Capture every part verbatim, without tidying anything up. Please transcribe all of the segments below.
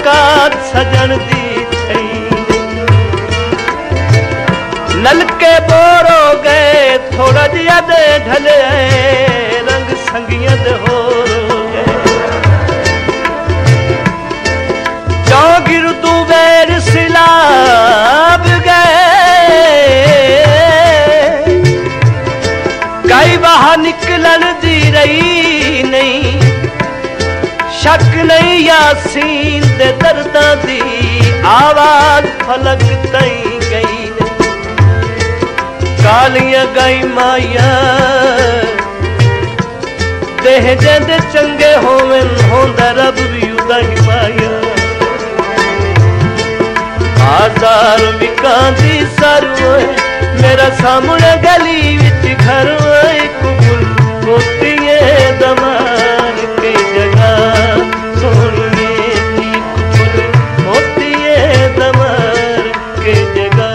मुलाकात सजन दी थई नलके बोर हो गए थोड़ा जिया दे ढले रंग संगिया दे हो गए चौगिर तू बेर सिलाब गए कई बाहर निकलन दी रही नहीं शक नहीं यासीन दे दर्दां दी आवाज फलक तई गई कालियां गई माया देह जेंदे चंगे होवन होंदा रब भी उदा ही माया आजार विकांदी सरवे मेरा सामने गली विच घर एक गुल मोतिए दमान के जगह सोनिए नी कुल मोतिए दमान के जगह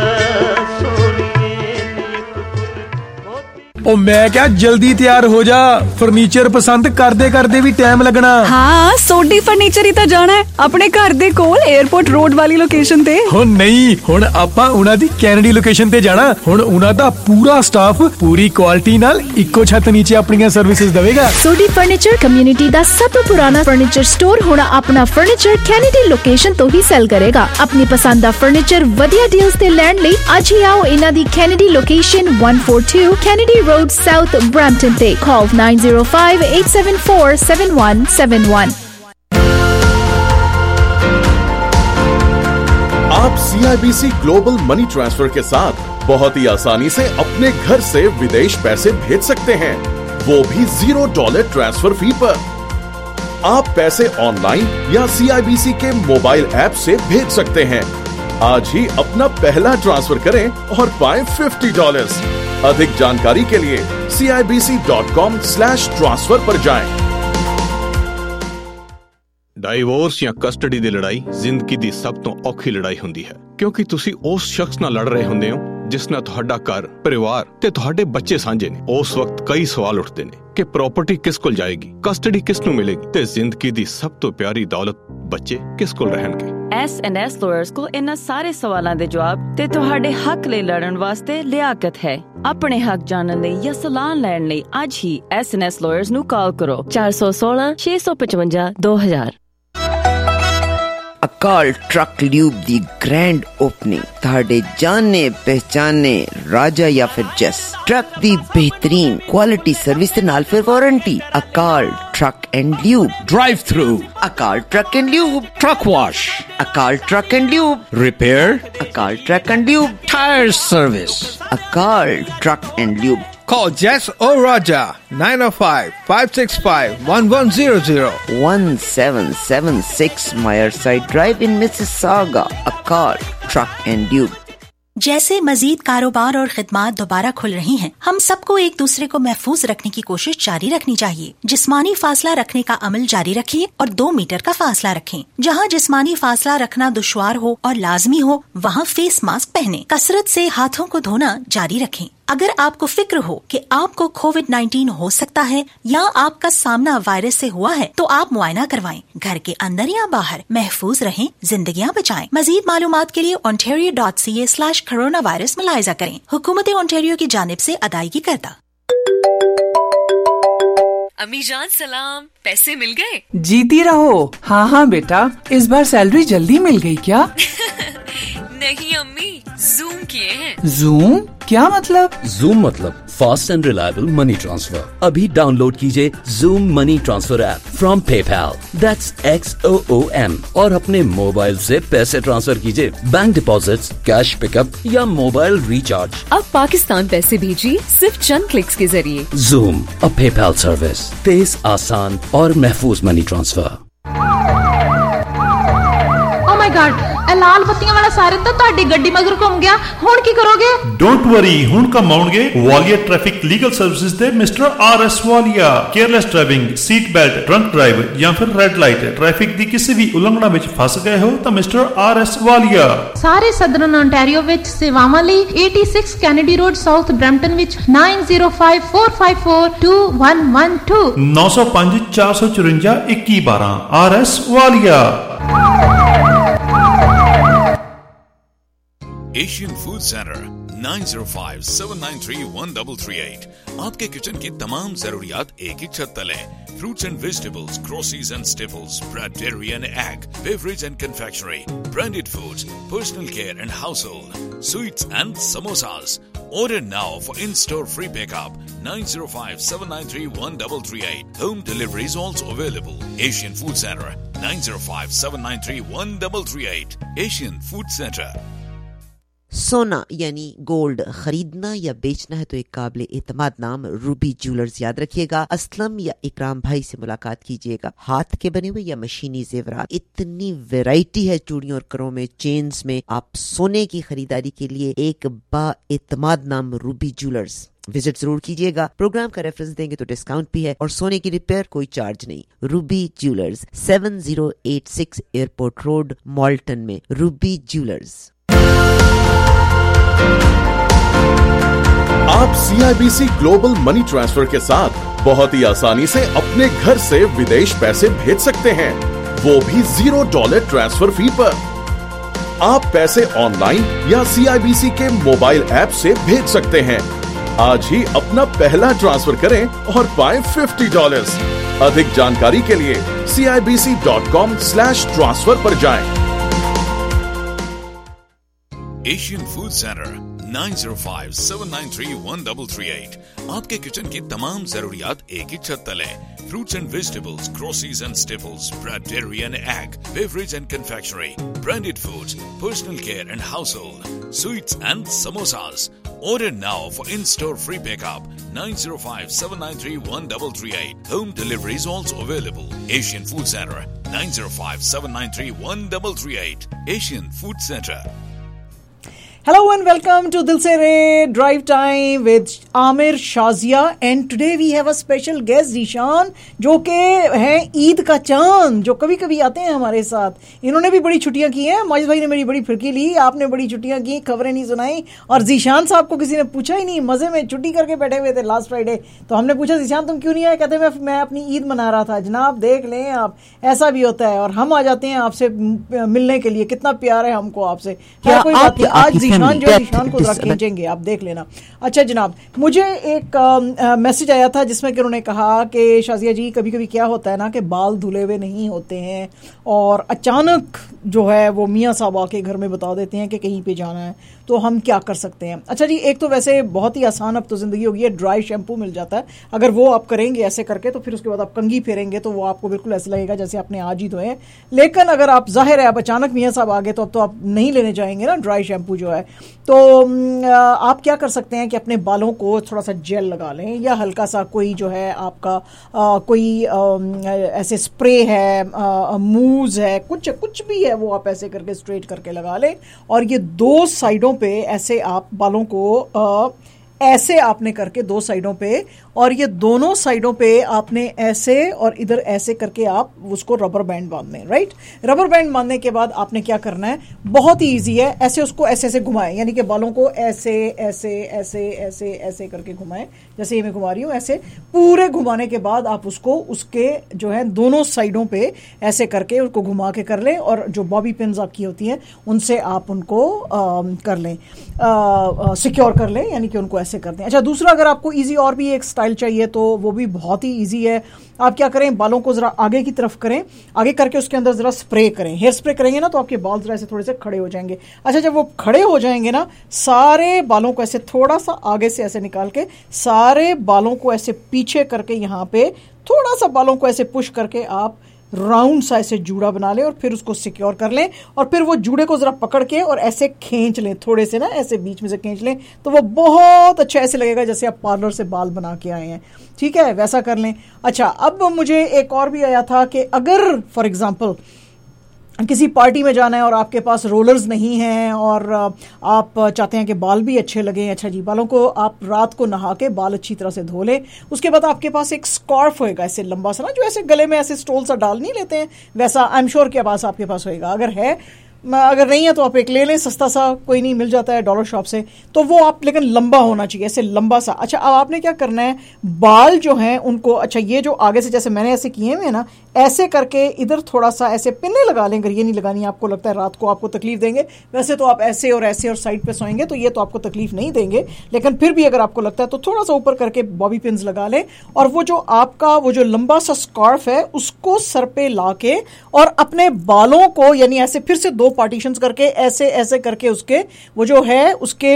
ओ मैं क्या जल्दी तैयार हो जा फर्नीचर पसंद करदे करदे भी टाइम लगना हाँ सोडी फर्नीचर ही तो जाना है अपने घर दे कोल एयरपोर्ट रोड वाली लोकेशन ते हो नहीं हुण आपां उना दी कैनेडी लोकेशन ते जाना हुण उना दा पूरा स्टाफ पूरी क्वालिटी नाल इक्को छत नीचे अपनी सर्विसेज देवेगा सोडी फर्नीचर कम्युनिटी दा सब तो पुराना फर्नीचर स्टोर हुण अपना फर्नीचर कैनेडी लोकेशन तो ही सेल करेगा अपनी पसंद दा फर्नीचर वधिया डील्स ते लैंड लई आज ही आओ इना दी Kennedy location one forty-two Kennedy Road South Brampton Day. Call nine zero five eight seven four seven one seven one. आप C I B C global money transfer के साथ बहुत ही आसानी से अपने घर से विदेश पैसे भेज सकते हैं वो भी जीरो डॉलर ट्रांसफर फी पर। आप पैसे ऑनलाइन या सी आई बी सी के मोबाइल ऐप से भेज सकते हैं। आज ही अपना पहला ट्रांसफर करें और पाएं फिफ्टी डॉलर्स। अधिक जानकारी के लिए C I B C dot com slash transfer पर जाएं। डाइवोर्स या कस्टडी दी लड़ाई जिंदगी दी सब तो औखी लड़ाई हुंदी है क्योंकि तुसी उस शख्स नाल लड़ रहे हुंदे हो जिस नाल तुहाडा घर परिवार ते तुहाडे बच्चे सांझे ने। उस वक्त कई सवाल उठते ने कि प्रॉपर्टी किस कोल जाएगी, कस्टडी किस नूं मिलेगी ते जिंदगी दी सब तो प्यारी दौलत बच्चे किस कोल रहणगे। एस एंड एस लॉयर्स को इन्हां सारे सवालां दे जवाब ते तुहाडे हक लई लड़न वास्ते लियाकत है। अपने हक जानन लई या सलाह लैण लई आज ही एस एंड एस लॉयर्स नूं कॉल करो चार सौ सोलह छे सौ पचवंजा दो हजार। अकाल ट्रक ल्यूब दी ग्रैंड ओपनिंग ताड़े जाने पहचाने राजा या फिर जस ट्रक दी बेहतरीन क्वालिटी सर्विस ते नाल फिर warranty. Akal truck and lube drive through, Akal truck and lube truck wash, Akal truck and lube repair, Akal truck and lube tyre service, Akal truck and lube. Call Jess or Raja nine oh five, five six five, one one zero zero. one seven seven six Myerside Drive in Mississauga. Akkal Truck and Tube. जैसे मजीद कारोबार और खिदमात दोबारा खुल रही हैं, हम सबको एक दूसरे को महफूज रखने की कोशिश जारी रखनी चाहिए। जिस्मानी फासला रखने का अमल जारी रखिए और दो मीटर का फासला रखें। जहां जिस्मानी फासला रखना दुश्वार हो और लाजमी हो वहां फेस मास्क पहनें। कसरत से हाथों को धोना जारी रखें। अगर आपको फिक्र हो कि आपको कोविड नाइन्टीन हो सकता है या आपका सामना वायरस से हुआ है तो आप मुआयना करवाएं। घर के अंदर या बाहर महफूज रहें, जिंदगियां बचाएं। मजीद मालूमात के लिए ontario dot c a slash coronavirus मुलाहिजा करें। हुकूमत ओंटारियो की जानिब से अदायगी करता। अम्मी जान सलाम, पैसे मिल गए? जीती रहो। हाँ हाँ बेटा, इस बार सैलरी जल्दी मिल गई क्या? नहीं अम्मी, जूम किए हैं। जूम क्या मतलब? जूम मतलब fast and reliable money transfer. अभी डाउनलोड कीजिए Xoom money transfer app from PayPal, that's X O O M, और अपने मोबाइल से पैसे ट्रांसफर कीजिए, बैंक डिपॉजिट्स, कैश पिकअप या मोबाइल रिचार्ज। अब पाकिस्तान पैसे भेजिए सिर्फ चंद क्लिक्स के जरिए। जूम, अ पेपैल सर्विस, तेज, आसान और महफूज money transfer. Oh my God, लाल बत्तियां वाला सायरन तो ਤੁਹਾਡੀ ਗੱਡੀ ਮਗਰ ਘੁੰਮ ਗਿਆ। ਹੁਣ ਕੀ ਕਰੋਗੇ? डोंट वरी, ਹੁਣ ਕੰਮ ਆਉਣਗੇ ਵਾਲੀਆ ट्रैफिक लीगल सर्विसेज ਦੇ mister R S Walia. Careless driving, seat belt, drunk drive ਜਾਂ ਫਿਰ ਰੈੱਡ ਲਾਈਟ ट्रैफिक ਦੀ ਕਿਸੇ ਵੀ ਉਲੰਘਣਾ ਵਿੱਚ ਫਸ ਗਏ ਹੋ ਤਾਂ ਮਿਸਟਰ ਆਰ ਐਸ ਵਾਲੀਆ ਸਾਰੇ ਸਦਰਨ ontario ਵਿੱਚ ਸੇਵਾਵਾਂ ਲਈ eighty-six Kennedy road south Brampton ਵਿੱਚ nine zero five four five four two one one two nine oh five four four one one one two। R S Walia. Asian food centre nine zero five seven nine three one three three eight. आपके kitchen की तमाम जरूरियात एक ही छत तले। Fruits and vegetables, groceries and staples, bread, dairy and egg, beverage and confectionery, branded foods, personal care and household, sweets and samosas. Order now for in-store free pickup nine zero five seven nine three one three three eight. Home delivery is also available. Asian Food Center nine zero five seven nine three one three three eight. Asian Food Center. सोना यानी gold खरीदना या बेचना है तो एक काबिल एतमाद नाम रूबी ज्वेलर्स याद रखिएगा। असलम या इकराम भाई से मुलाकात कीजिएगा। हाथ के बने हुए या मशीनी जेवरात, इतनी वैरायटी है चूड़ियों और करों में, चेन्स में। आप सोने की खरीदारी के लिए एक बा एतमाद नाम रूबी ज्वेलर्स विजिट जरूर कीजिएगा। प्रोग्राम का रेफरेंस देंगे तो डिस्काउंट भी है और सोने की रिपेयर कोई चार्ज नहीं। Ruby jewellers seven zero eight six airport road Malton में। Ruby jewellers. आप सीआईबीसी ग्लोबल मनी ट्रांसफर के साथ बहुत ही आसानी से अपने घर से विदेश पैसे भेज सकते हैं, वो भी जीरो डॉलर ट्रांसफर फी पर। आप पैसे ऑनलाइन या सीआईबीसी के मोबाइल ऐप से भेज सकते हैं। आज ही अपना पहला ट्रांसफर करें और पाएं फिफ्टी डॉलर्स। अधिक जानकारी के लिए C I B C dot com slash transfer पर जाएं। Asian food centre nine zero five seven nine three one three three eight। आपके किचन की तमाम जरूरियात एक ही छत तले। Fruits and vegetables, groceries and staples, bread, dairy and egg, beverage and confectionery, branded foods, personal care and household, sweets and samosas. Order now for in-store free pickup nine zero five seven nine three one three three eight. Home delivery is also available. Asian Food Center nine zero five seven nine three one three three eight. Asian Food Center. Hello and welcome to Dil Se Re Drive Time with Amir Shazia, and today we have a special guest Zishan, जो के हैं ईद का चांद, जो कभी कभी आते हैं हमारे साथ। इन्होंने भी बड़ी छुट्टियां की हैं। माजिद भाई ने मेरी बड़ी फिरकी ली, आपने बड़ी छुट्टियां की, खबरें नहीं सुनाई, और जीशान साहब को किसी ने पूछा ही नहीं। मजे में छुट्टी करके बैठे हुए थे लास्ट फ्राइडे, तो हमने पूछा जीशान तुम क्यों नहीं आए? कहते मैं मैं अपनी ईद मना रहा था। जनाब देख लें आप, ऐसा भी होता है, और हम आ जाते हैं आपसे मिलने के लिए। कितना प्यार है हमको आपसे। क्या कोई बात नहीं, आज जीशान जो जीशान को जरा खींचेंगे, आप देख लेना। अच्छा जनाब, मुझे एक मैसेज आया था जिसमें कि उन्होंने कहा कि शाजिया जी कभी कभी क्या होता है ना कि बाल धुले हुए नहीं होते हैं और अचानक जो है वो मियाँ साहब आके घर में बता देते हैं कि कहीं पे जाना है, तो हम क्या कर सकते हैं? अच्छा जी, एक तो वैसे बहुत ही आसान अब तो जिंदगी हो गई है, ड्राई शैम्पू मिल जाता है। अगर वो आप करेंगे ऐसे करके, तो फिर उसके बाद आप कंघी फेरेंगे तो वो आपको बिल्कुल ऐसे लगेगा जैसे आपने आज ही धोए। लेकिन अगर आप जाहिर है आप अचानक मियाँ साहब आ गए तो अब तो आप नहीं लेने जाएंगे ना ड्राई शैम्पू जो है। तो आप क्या कर सकते हैं कि अपने बालों को थोड़ा सा जेल लगा लें, या हल्का सा कोई जो है आपका आ, कोई आ, ऐसे स्प्रे है, मूज है, कुछ कुछ भी है, वो आप ऐसे करके स्ट्रेट करके लगा लें। और ये दो साइडों पे ऐसे आप बालों को आ, ऐसे आपने करके दो साइडों पे, और ये दोनों साइडों पे आपने ऐसे और इधर ऐसे करके आप उसको रबर बैंड बांधने। राइट, रबर बैंड बांधने के बाद आपने क्या करना है, बहुत ही इजी है, ऐसे उसको ऐसे ऐसे घुमाएं, यानी कि बालों को ऐसे ऐसे ऐसे ऐसे ऐसे करके घुमाएं, जैसे ये मैं घुमा रही हूँ। ऐसे पूरे घुमाने के बाद आप उसको उसके जो है दोनों साइडों पे ऐसे करके उसको घुमा के कर लें, और जो बॉबी पिन्स आपकी होती हैं उनसे आप उनको आ, कर लें, सिक्योर कर लें, यानी कि उनको ऐसे कर दें। अच्छा, दूसरा अगर आपको इजी और भी एक स्टाइल चाहिए तो वो भी बहुत ही इजी है। आप क्या करें, बालों को जरा आगे की तरफ करें, आगे करके उसके अंदर जरा स्प्रे करें। हेयर स्प्रे करेंगे ना तो आपके बाल जरा ऐसे थोड़े से खड़े हो जाएंगे। अच्छा, जब वो खड़े हो जाएंगे ना, सारे बालों को ऐसे थोड़ा सा आगे से ऐसे निकाल के, सारे बालों को ऐसे पीछे करके, यहाँ पे थोड़ा सा बालों को ऐसे पुश करके आप राउंड सा ऐसे जूड़ा बना लें, और फिर उसको सिक्योर कर लें, और फिर वो जूड़े को जरा पकड़ के और ऐसे खींच लें, थोड़े से ना ऐसे बीच में से खींच लें, तो वो बहुत अच्छा ऐसे लगेगा जैसे आप पार्लर से बाल बना के आए हैं। ठीक है, वैसा कर लें। अच्छा, अब मुझे एक और भी आया था कि अगर फॉर एग्जाम्पल किसी पार्टी में जाना है और आपके पास रोलर्स नहीं हैं और आप चाहते हैं कि बाल भी अच्छे लगें। अच्छा जी, बालों को आप रात को नहा के बाल अच्छी तरह से धो लें। उसके बाद आपके पास एक स्कार्फ होएगा ऐसे लंबा सा ना, जो ऐसे गले में ऐसे स्टोल सा डाल नहीं लेते हैं, वैसा आई एम श्योर के पास आपके पास होएगा। अगर है, अगर नहीं है तो आप एक ले लें, सस्ता सा, कोई नहीं, मिल जाता है डॉलर शॉप से। तो वो आप, लेकिन लंबा होना चाहिए, ऐसे लंबा सा। अच्छा, अब आपने क्या करना है, बाल जो हैं उनको, अच्छा ये जो आगे से जैसे मैंने ऐसे किए हुए हैं ना, ऐसे करके इधर थोड़ा सा ऐसे पिन्ने लगा लें, अगर ये नहीं लगानी आपको लगता है रात को आपको तकलीफ देंगे। वैसे तो आप ऐसे और ऐसे और साइड पे सोएंगे तो ये तो आपको तकलीफ नहीं देंगे, लेकिन फिर भी अगर आपको लगता है तो थोड़ा सा ऊपर करके बॉबी पिन्स लगा लें और वो जो आपका वो जो लंबा सा स्कार्फ है उसको सर पे ला के और अपने बालों को यानी ऐसे फिर से दो पार्टीशंस करके ऐसे ऐसे करके उसके वो जो है उसके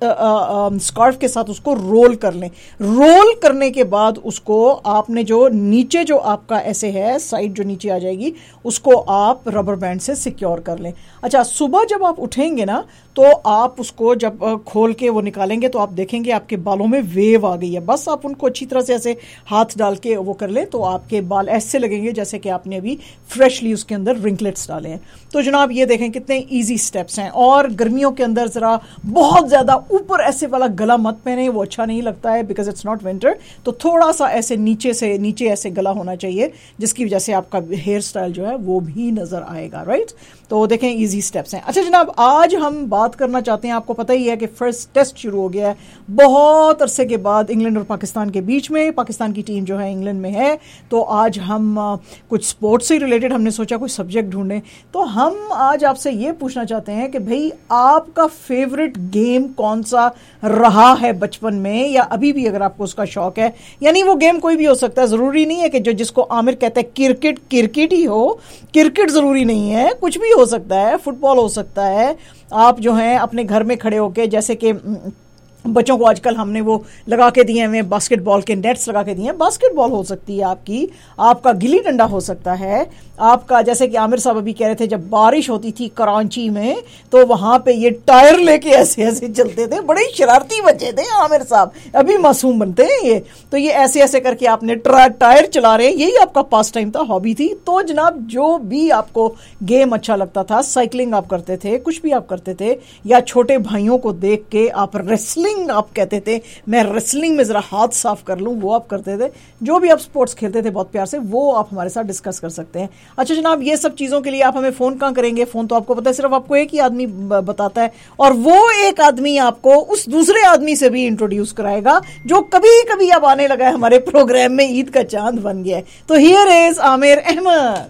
स्कार्फ के साथ उसको रोल कर लें। रोल करने के बाद उसको आपने जो नीचे जो आपका ऐसे है साइड जो नीचे आ जाएगी उसको आप रबर बैंड से सिक्योर कर लें। अच्छा, सुबह जब आप उठेंगे ना तो आप उसको जब खोल के वो निकालेंगे तो आप देखेंगे आपके बालों में वेव आ गई है। बस आप उनको अच्छी तरह से ऐसे हाथ डाल के वो कर लें तो आपके बाल ऐसे लगेंगे जैसे कि आपने अभी फ्रेशली उसके अंदर रिंकलेट्स डाले हैं। तो जनाब ये देखें कितने इजी स्टेप्स हैं। और गर्मियों के अंदर जरा बहुत ज्यादा ऊपर ऐसे वाला गला मत पहने, वो अच्छा नहीं लगता है बिकॉज इट्स नॉट विंटर। तो थोड़ा सा ऐसे नीचे से नीचे ऐसे गला होना चाहिए जिसकी वजह से आपका हेयर स्टाइल जो है वो भी नजर आएगा, राइट। तो देखें इजी स्टेप्स हैं। अच्छा जनाब, आज हम बात करना चाहते हैं, आपको पता ही है कि फर्स्ट टेस्ट शुरू हो गया है बहुत अरसे के बाद इंग्लैंड और पाकिस्तान के बीच में। पाकिस्तान की टीम जो है इंग्लैंड में है, तो आज हम आ, कुछ स्पोर्ट्स से रिलेटेड हमने सोचा कोई सब्जेक्ट ढूंढें। तो हम आज आपसे ये पूछना चाहते हैं कि भाई आपका फेवरेट गेम कौन सा रहा है बचपन में या अभी भी अगर आपको उसका शौक है। यानी वो गेम कोई भी हो सकता है, जरूरी नहीं है कि जो जिसको आमिर कहते हैं क्रिकेट क्रिकेट ही हो, क्रिकेट जरूरी नहीं है, कुछ भी हो सकता है, फुटबॉल हो सकता है। आप जो हैं अपने घर में खड़े होके, जैसे कि बच्चों को आजकल हमने वो लगा के दिए हैं बास्केटबॉल के नेट्स लगा के दिए हैं, बास्केटबॉल हो सकती है आपकी, आपका गिल्ली डंडा हो सकता है आपका। जैसे कि आमिर साहब अभी कह रहे थे जब बारिश होती थी कराची में तो वहां पे ये टायर लेके ऐसे ऐसे चलते थे, बड़े शरारती बच्चे थे आमिर साहब, अभी मासूम बनते हैं ये। तो ये ऐसे ऐसे करके आपने टायर चला रहे, यही आपका पास टाइम था, हॉबी थी। तो जनाब जो भी आपको गेम अच्छा लगता था, साइकिलिंग आप करते थे, कुछ भी आप करते थे, या छोटे भाइयों को देख के आप रेसलिंग आप कहते थे मैं रेसलिंग में जरा हाथ साफ कर लूं, वो आप करते थे। जो भी आप स्पोर्ट्स खेलते थे बहुत प्यार से, वो आप हमारे साथ डिस्कस कर सकते हैं। अच्छा जनाब, ये सब चीजों के लिए आप हमें फोन कहां करेंगे? फोन तो आपको पता है सिर्फ आपको एक ही आदमी बताता है, और वो एक आदमी आपको उस दूसरे आदमी से भी इंट्रोड्यूस कराएगा जो कभी कभी अब आने लगा है हमारे प्रोग्राम में, ईद का चांद बन गया है। तो हियर इज आमिर अहमद।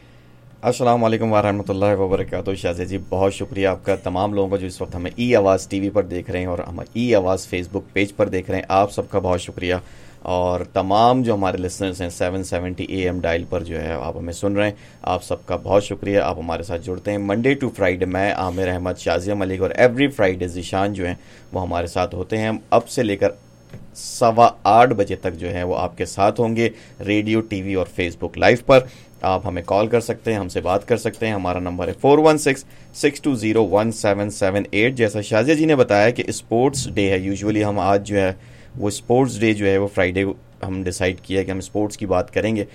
अस्सलाम वालेकुम वरहमतुल्लाहि वबरकातुहू। शाज़िद जी बहुत शुक्रिया आपका, तमाम लोगों को जो इस वक्त हमें ई आवाज़ टीवी पर देख रहे हैं और हम ई आवाज़ फेसबुक पेज पर देख रहे हैं, आप सबका बहुत शुक्रिया। और तमाम जो हमारे लिसनर्स हैं seven seventy A M dial पर जो है आप हमें सुन रहे हैं, आप सबका बहुत शुक्रिया, आप हमारे साथ जुड़ते हैं। मंडे टू फ्राइडे मैं आमिर अहमद, शाज़िया मलिक और एवरी फ्राइडे ज़ीशान जो हैं वो हमारे साथ होते हैं। अब से लेकर सवा आठ बजे तक जो है वो आपके साथ होंगे रेडियो, टीवी और फेसबुक लाइव पर। आप हमें कॉल कर सकते हैं, हमसे बात कर सकते हैं। हमारा नंबर है four one six six two zero one seven seven eight. जैसा शाज़िया जी ने बताया कि स्पोर्ट्स डे है, यूजुअली हम आज जो है वो स्पोर्ट्स डे जो है वो फ्राइडे हम डिसाइड किया कि हम स्पोर्ट्स की बात करेंगे,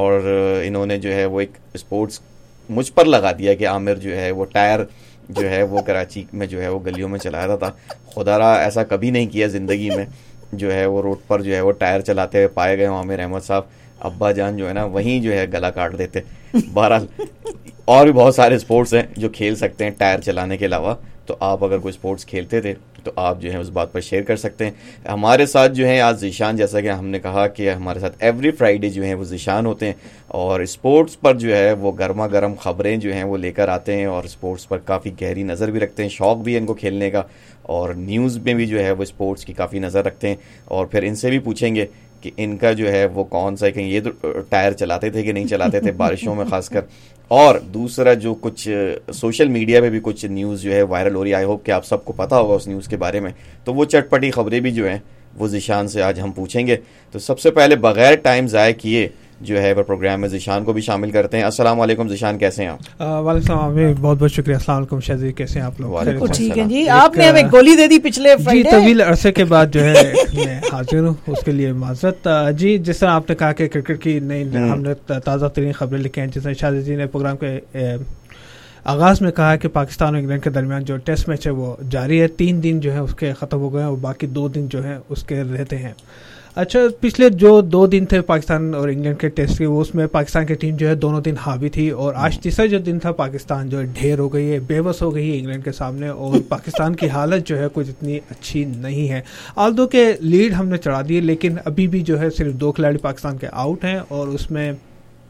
और इन्होंने जो है वो एक स्पोर्ट्स मुझ पर लगा दिया कि आमिर जो है वो टायर जो है वो कराची में जो है वो गलियों में चला रहा था। खुदारा ऐसा कभी नहीं किया ज़िंदगी में, जो है वो रोड पर जो है वो टायर चलाते हुए पाए गए आमिर अहमद साहब। अब्बा जान जो है ना वहीं जो है गला काट देते। बहरहाल और भी बहुत सारे स्पोर्ट्स हैं जो खेल सकते हैं टायर चलाने के अलावा, तो आप अगर कोई स्पोर्ट्स खेलते थे तो आप जो है उस बात पर शेयर कर सकते हैं हमारे साथ। जो है आज ज़ीशान, जैसा कि हमने कहा कि हमारे साथ एवरी फ्राइडे जो है वो ज़ीशान होते हैं और स्पोर्ट्स पर जो है वो गर्मा गर्म खबरें जो हैं वो लेकर आते हैं, और स्पोर्ट्स पर काफ़ी गहरी नज़र भी रखते हैं, शौक़ भी है इनको खेलने का, और न्यूज़ में भी जो है वो स्पोर्ट्स की काफ़ी नज़र रखते हैं। और फिर इनसे भी पूछेंगे कि इनका जो है वो कौन सा, कहीं ये तो टायर चलाते थे कि नहीं चलाते थे बारिशों में खासकर, और दूसरा जो कुछ सोशल मीडिया पे भी कुछ न्यूज़ जो है वायरल हो रही है, आई होप कि आप सबको पता होगा उस न्यूज़ के बारे में, तो वो चटपटी खबरें भी जो हैं वो ज़ीशान से आज हम पूछेंगे। तो सबसे पहले बगैर टाइम ज़ाय किए जो है वो प्रोग्राम में ज़ीशान को भी शामिल करते हैं। अस्सलाम वालेकुम ज़ीशान, कैसे हैं आप? वालेकुम बहुत बहुत शुक्रिया। अस्सलाम वालेकुम शाज़िद, कैसे हैं आप लोग? ठीक है जी, आपने हमें गोली दे दी पिछले फ्राइडे। तवील अरसे के बाद जो है मैं हाजिर हूँ, उसके लिए माजरत जी। जिस तरह आपने कहा कि क्रिकेट की नई हमने ताज़ा तरीन खबरें लिखी हैं, जिसमें शाज़िद जी ने प्रोग्राम के आगाज़ में कहा कि पाकिस्तान और इंग्लैंड के दरमियान जो टेस्ट मैच है वो जारी है, तीन दिन जो है उसके ख़त्म हो गए हैं और बाकी दो दिन जो है उसके रहते हैं। अच्छा, पिछले जो दो दिन थे पाकिस्तान और इंग्लैंड के टेस्ट के, वो उसमें पाकिस्तान की टीम जो है दोनों दिन हावी थी, और आज तीसरा जो दिन था पाकिस्तान जो है ढेर हो गई है, बेबस हो गई है इंग्लैंड के सामने, और पाकिस्तान की हालत जो है कुछ इतनी अच्छी नहीं है। आल्दो के लीड हमने चढ़ा दी, लेकिन अभी भी जो है सिर्फ दो खिलाड़ी पाकिस्तान के आउट हैं, और उसमें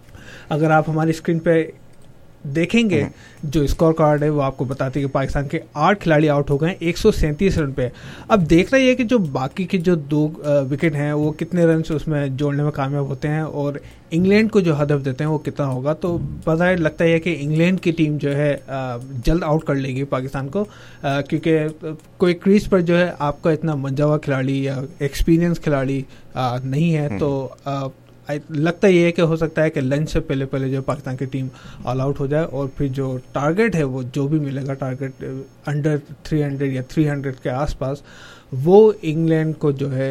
अगर आप हमारी स्क्रीन पे देखेंगे जो स्कोर कार्ड है वो आपको बताती है कि पाकिस्तान के आठ खिलाड़ी आउट हो गए एक सौ सैंतीस रन पे। अब देखना ये है कि जो बाकी के जो दो विकेट हैं वो कितने रन से उसमें जोड़ने में कामयाब होते हैं और इंग्लैंड को जो हदफ देते हैं वो कितना होगा। तो पता है लगता है कि इंग्लैंड की टीम जो है जल्द आउट कर लेगी पाकिस्तान को, क्योंकि कोई क्रीज पर जो है आपका इतना मंजा हुआ खिलाड़ी या एक्सपीरियंस खिलाड़ी नहीं है। तो आ, लगता ये है कि हो सकता है कि लंच से पहले पहले जो पाकिस्तान की टीम ऑल आउट हो जाए और फिर जो टारगेट है वो जो भी मिलेगा टारगेट अंडर थ्री हंड्रेड या थ्री हंड्रेड के आसपास वो इंग्लैंड को जो है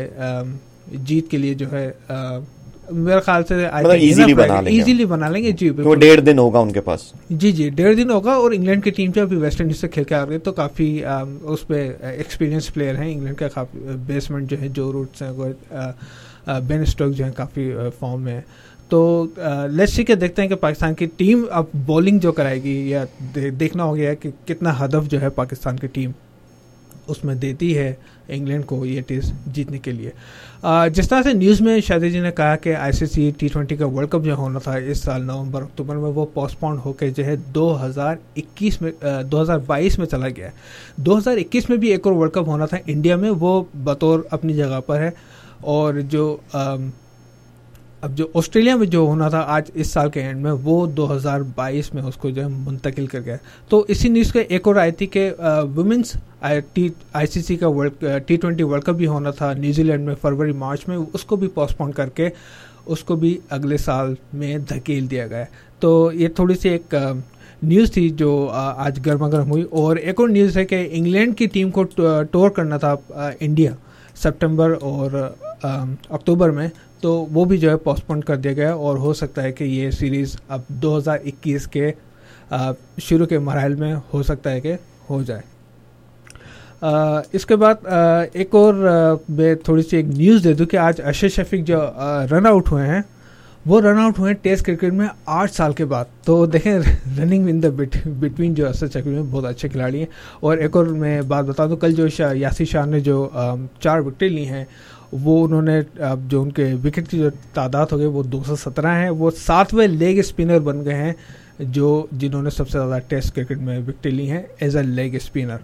जीत के लिए जो है मेरे ख्याल से इजीली बना लेंगे इजीली बना लेंगे जी। वो डेढ़ दिन होगा उनके पास, जी जी डेढ़ दिन होगा। और इंग्लैंड की टीम जो अभी वेस्ट इंडीज से खेल के आ रही है तो काफ़ी उस पर एक्सपीरियंस प्लेयर हैं इंग्लैंड का, काफ़ी बेसमेंट जो है जो रूट्स हैं वो बेन स्टोक जो है काफ़ी फॉर्म में है। तो लेट्स सी के देखते हैं कि पाकिस्तान की टीम अब बॉलिंग जो कराएगी या दे, देखना हो गया है कि कितना हदफ जो है पाकिस्तान की टीम उसमें देती है इंग्लैंड को ये टेस्ट जीतने के लिए। आ, जिस तरह से न्यूज़ में शादी जी ने कहा कि आईसीसी टी ट्वेंटी का वर्ल्ड कप जो होना था इस साल नवंबर अक्टूबर में वो पोस्टपोन होकर जो है दो हज़ार इक्कीस में आ, दो हज़ार बाईस में चला गया है। दो हज़ार इक्कीस में भी एक और वर्ल्ड कप होना था इंडिया में, वो बतौर अपनी जगह पर है। और जो आ, अब जो ऑस्ट्रेलिया में जो होना था आज इस साल के एंड में वो दो हज़ार बाईस में उसको जो है मुंतकिल कर गया। तो इसी न्यूज़ के एक और आई थी कि वुमेंस आईसीसी का world T twenty world cup भी होना था न्यूजीलैंड में फरवरी मार्च में, उसको भी पोस्टपोन करके उसको भी अगले साल में धकेल दिया गया। तो ये थोड़ी सी एक न्यूज़ थी जो आज गर्मा गर्म हुई। और एक और न्यूज़ है कि इंग्लैंड की टीम को टूर करना था इंडिया सितंबर और अक्टूबर में, तो वो भी जो है पोस्टपोन कर दिया गया और हो सकता है कि ये सीरीज़ अब दो हज़ार इक्कीस के आ, शुरू के मराहल में हो सकता है कि हो जाए। आ, इसके बाद आ, एक और मैं थोड़ी सी एक न्यूज़ दे दूं कि आज अर्शद शफीक जो रन आउट हुए हैं वो रन आउट हुए हैं टेस्ट क्रिकेट में आठ साल के बाद। तो देखें रनिंग इन द बिटवीन जो अर्शद शफीक में बहुत अच्छे खिलाड़ी हैं। और एक और मैं बात बता दूं, कल जो यासिर शाह ने जो आ, चार विकेटें ली हैं वो उन्होंने अब जो उनके विकेट की जो तादाद हो गई वो दो सौ सत्रह है। वो सातवें लेग स्पिनर बन गए हैं जो जिन्होंने सबसे ज़्यादा टेस्ट क्रिकेट में विकेटें ली हैं एज अ लेग स्पिनर।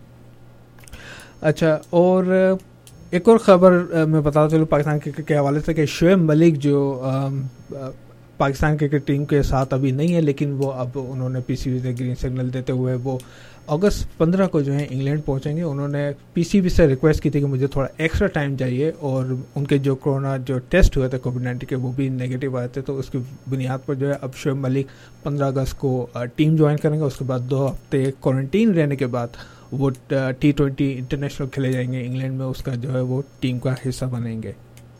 अच्छा, और एक और ख़बर मैं बताता चलूँ पाकिस्तान क्रिकेट के हवाले से कि शोएब मलिक जो आ, आ, पाकिस्तान क्रिकेट टीम के साथ अभी नहीं है, लेकिन वो अब उन्होंने पीसीबी से ग्रीन सिग्नल देते हुए वो अगस्त पंद्रह को जो है इंग्लैंड पहुंचेंगे। उन्होंने पीसीबी से रिक्वेस्ट की थी कि मुझे थोड़ा एक्स्ट्रा टाइम चाहिए और उनके जो कोरोना जो टेस्ट हुए थे कोविड नाइन्टीन के वो भी नेगेटिव आए थे। तो उसकी बुनियाद पर जो है अब शोएब मलिक पंद्रह अगस्त को टीम ज्वाइन करेंगे। उसके बाद दो हफ्ते क्वारंटीन रहने के बाद वो टी ट्वेंटी इंटरनेशनल खेले जाएंगे इंग्लैंड में, उसका जो है वो टीम का हिस्सा बनेंगे।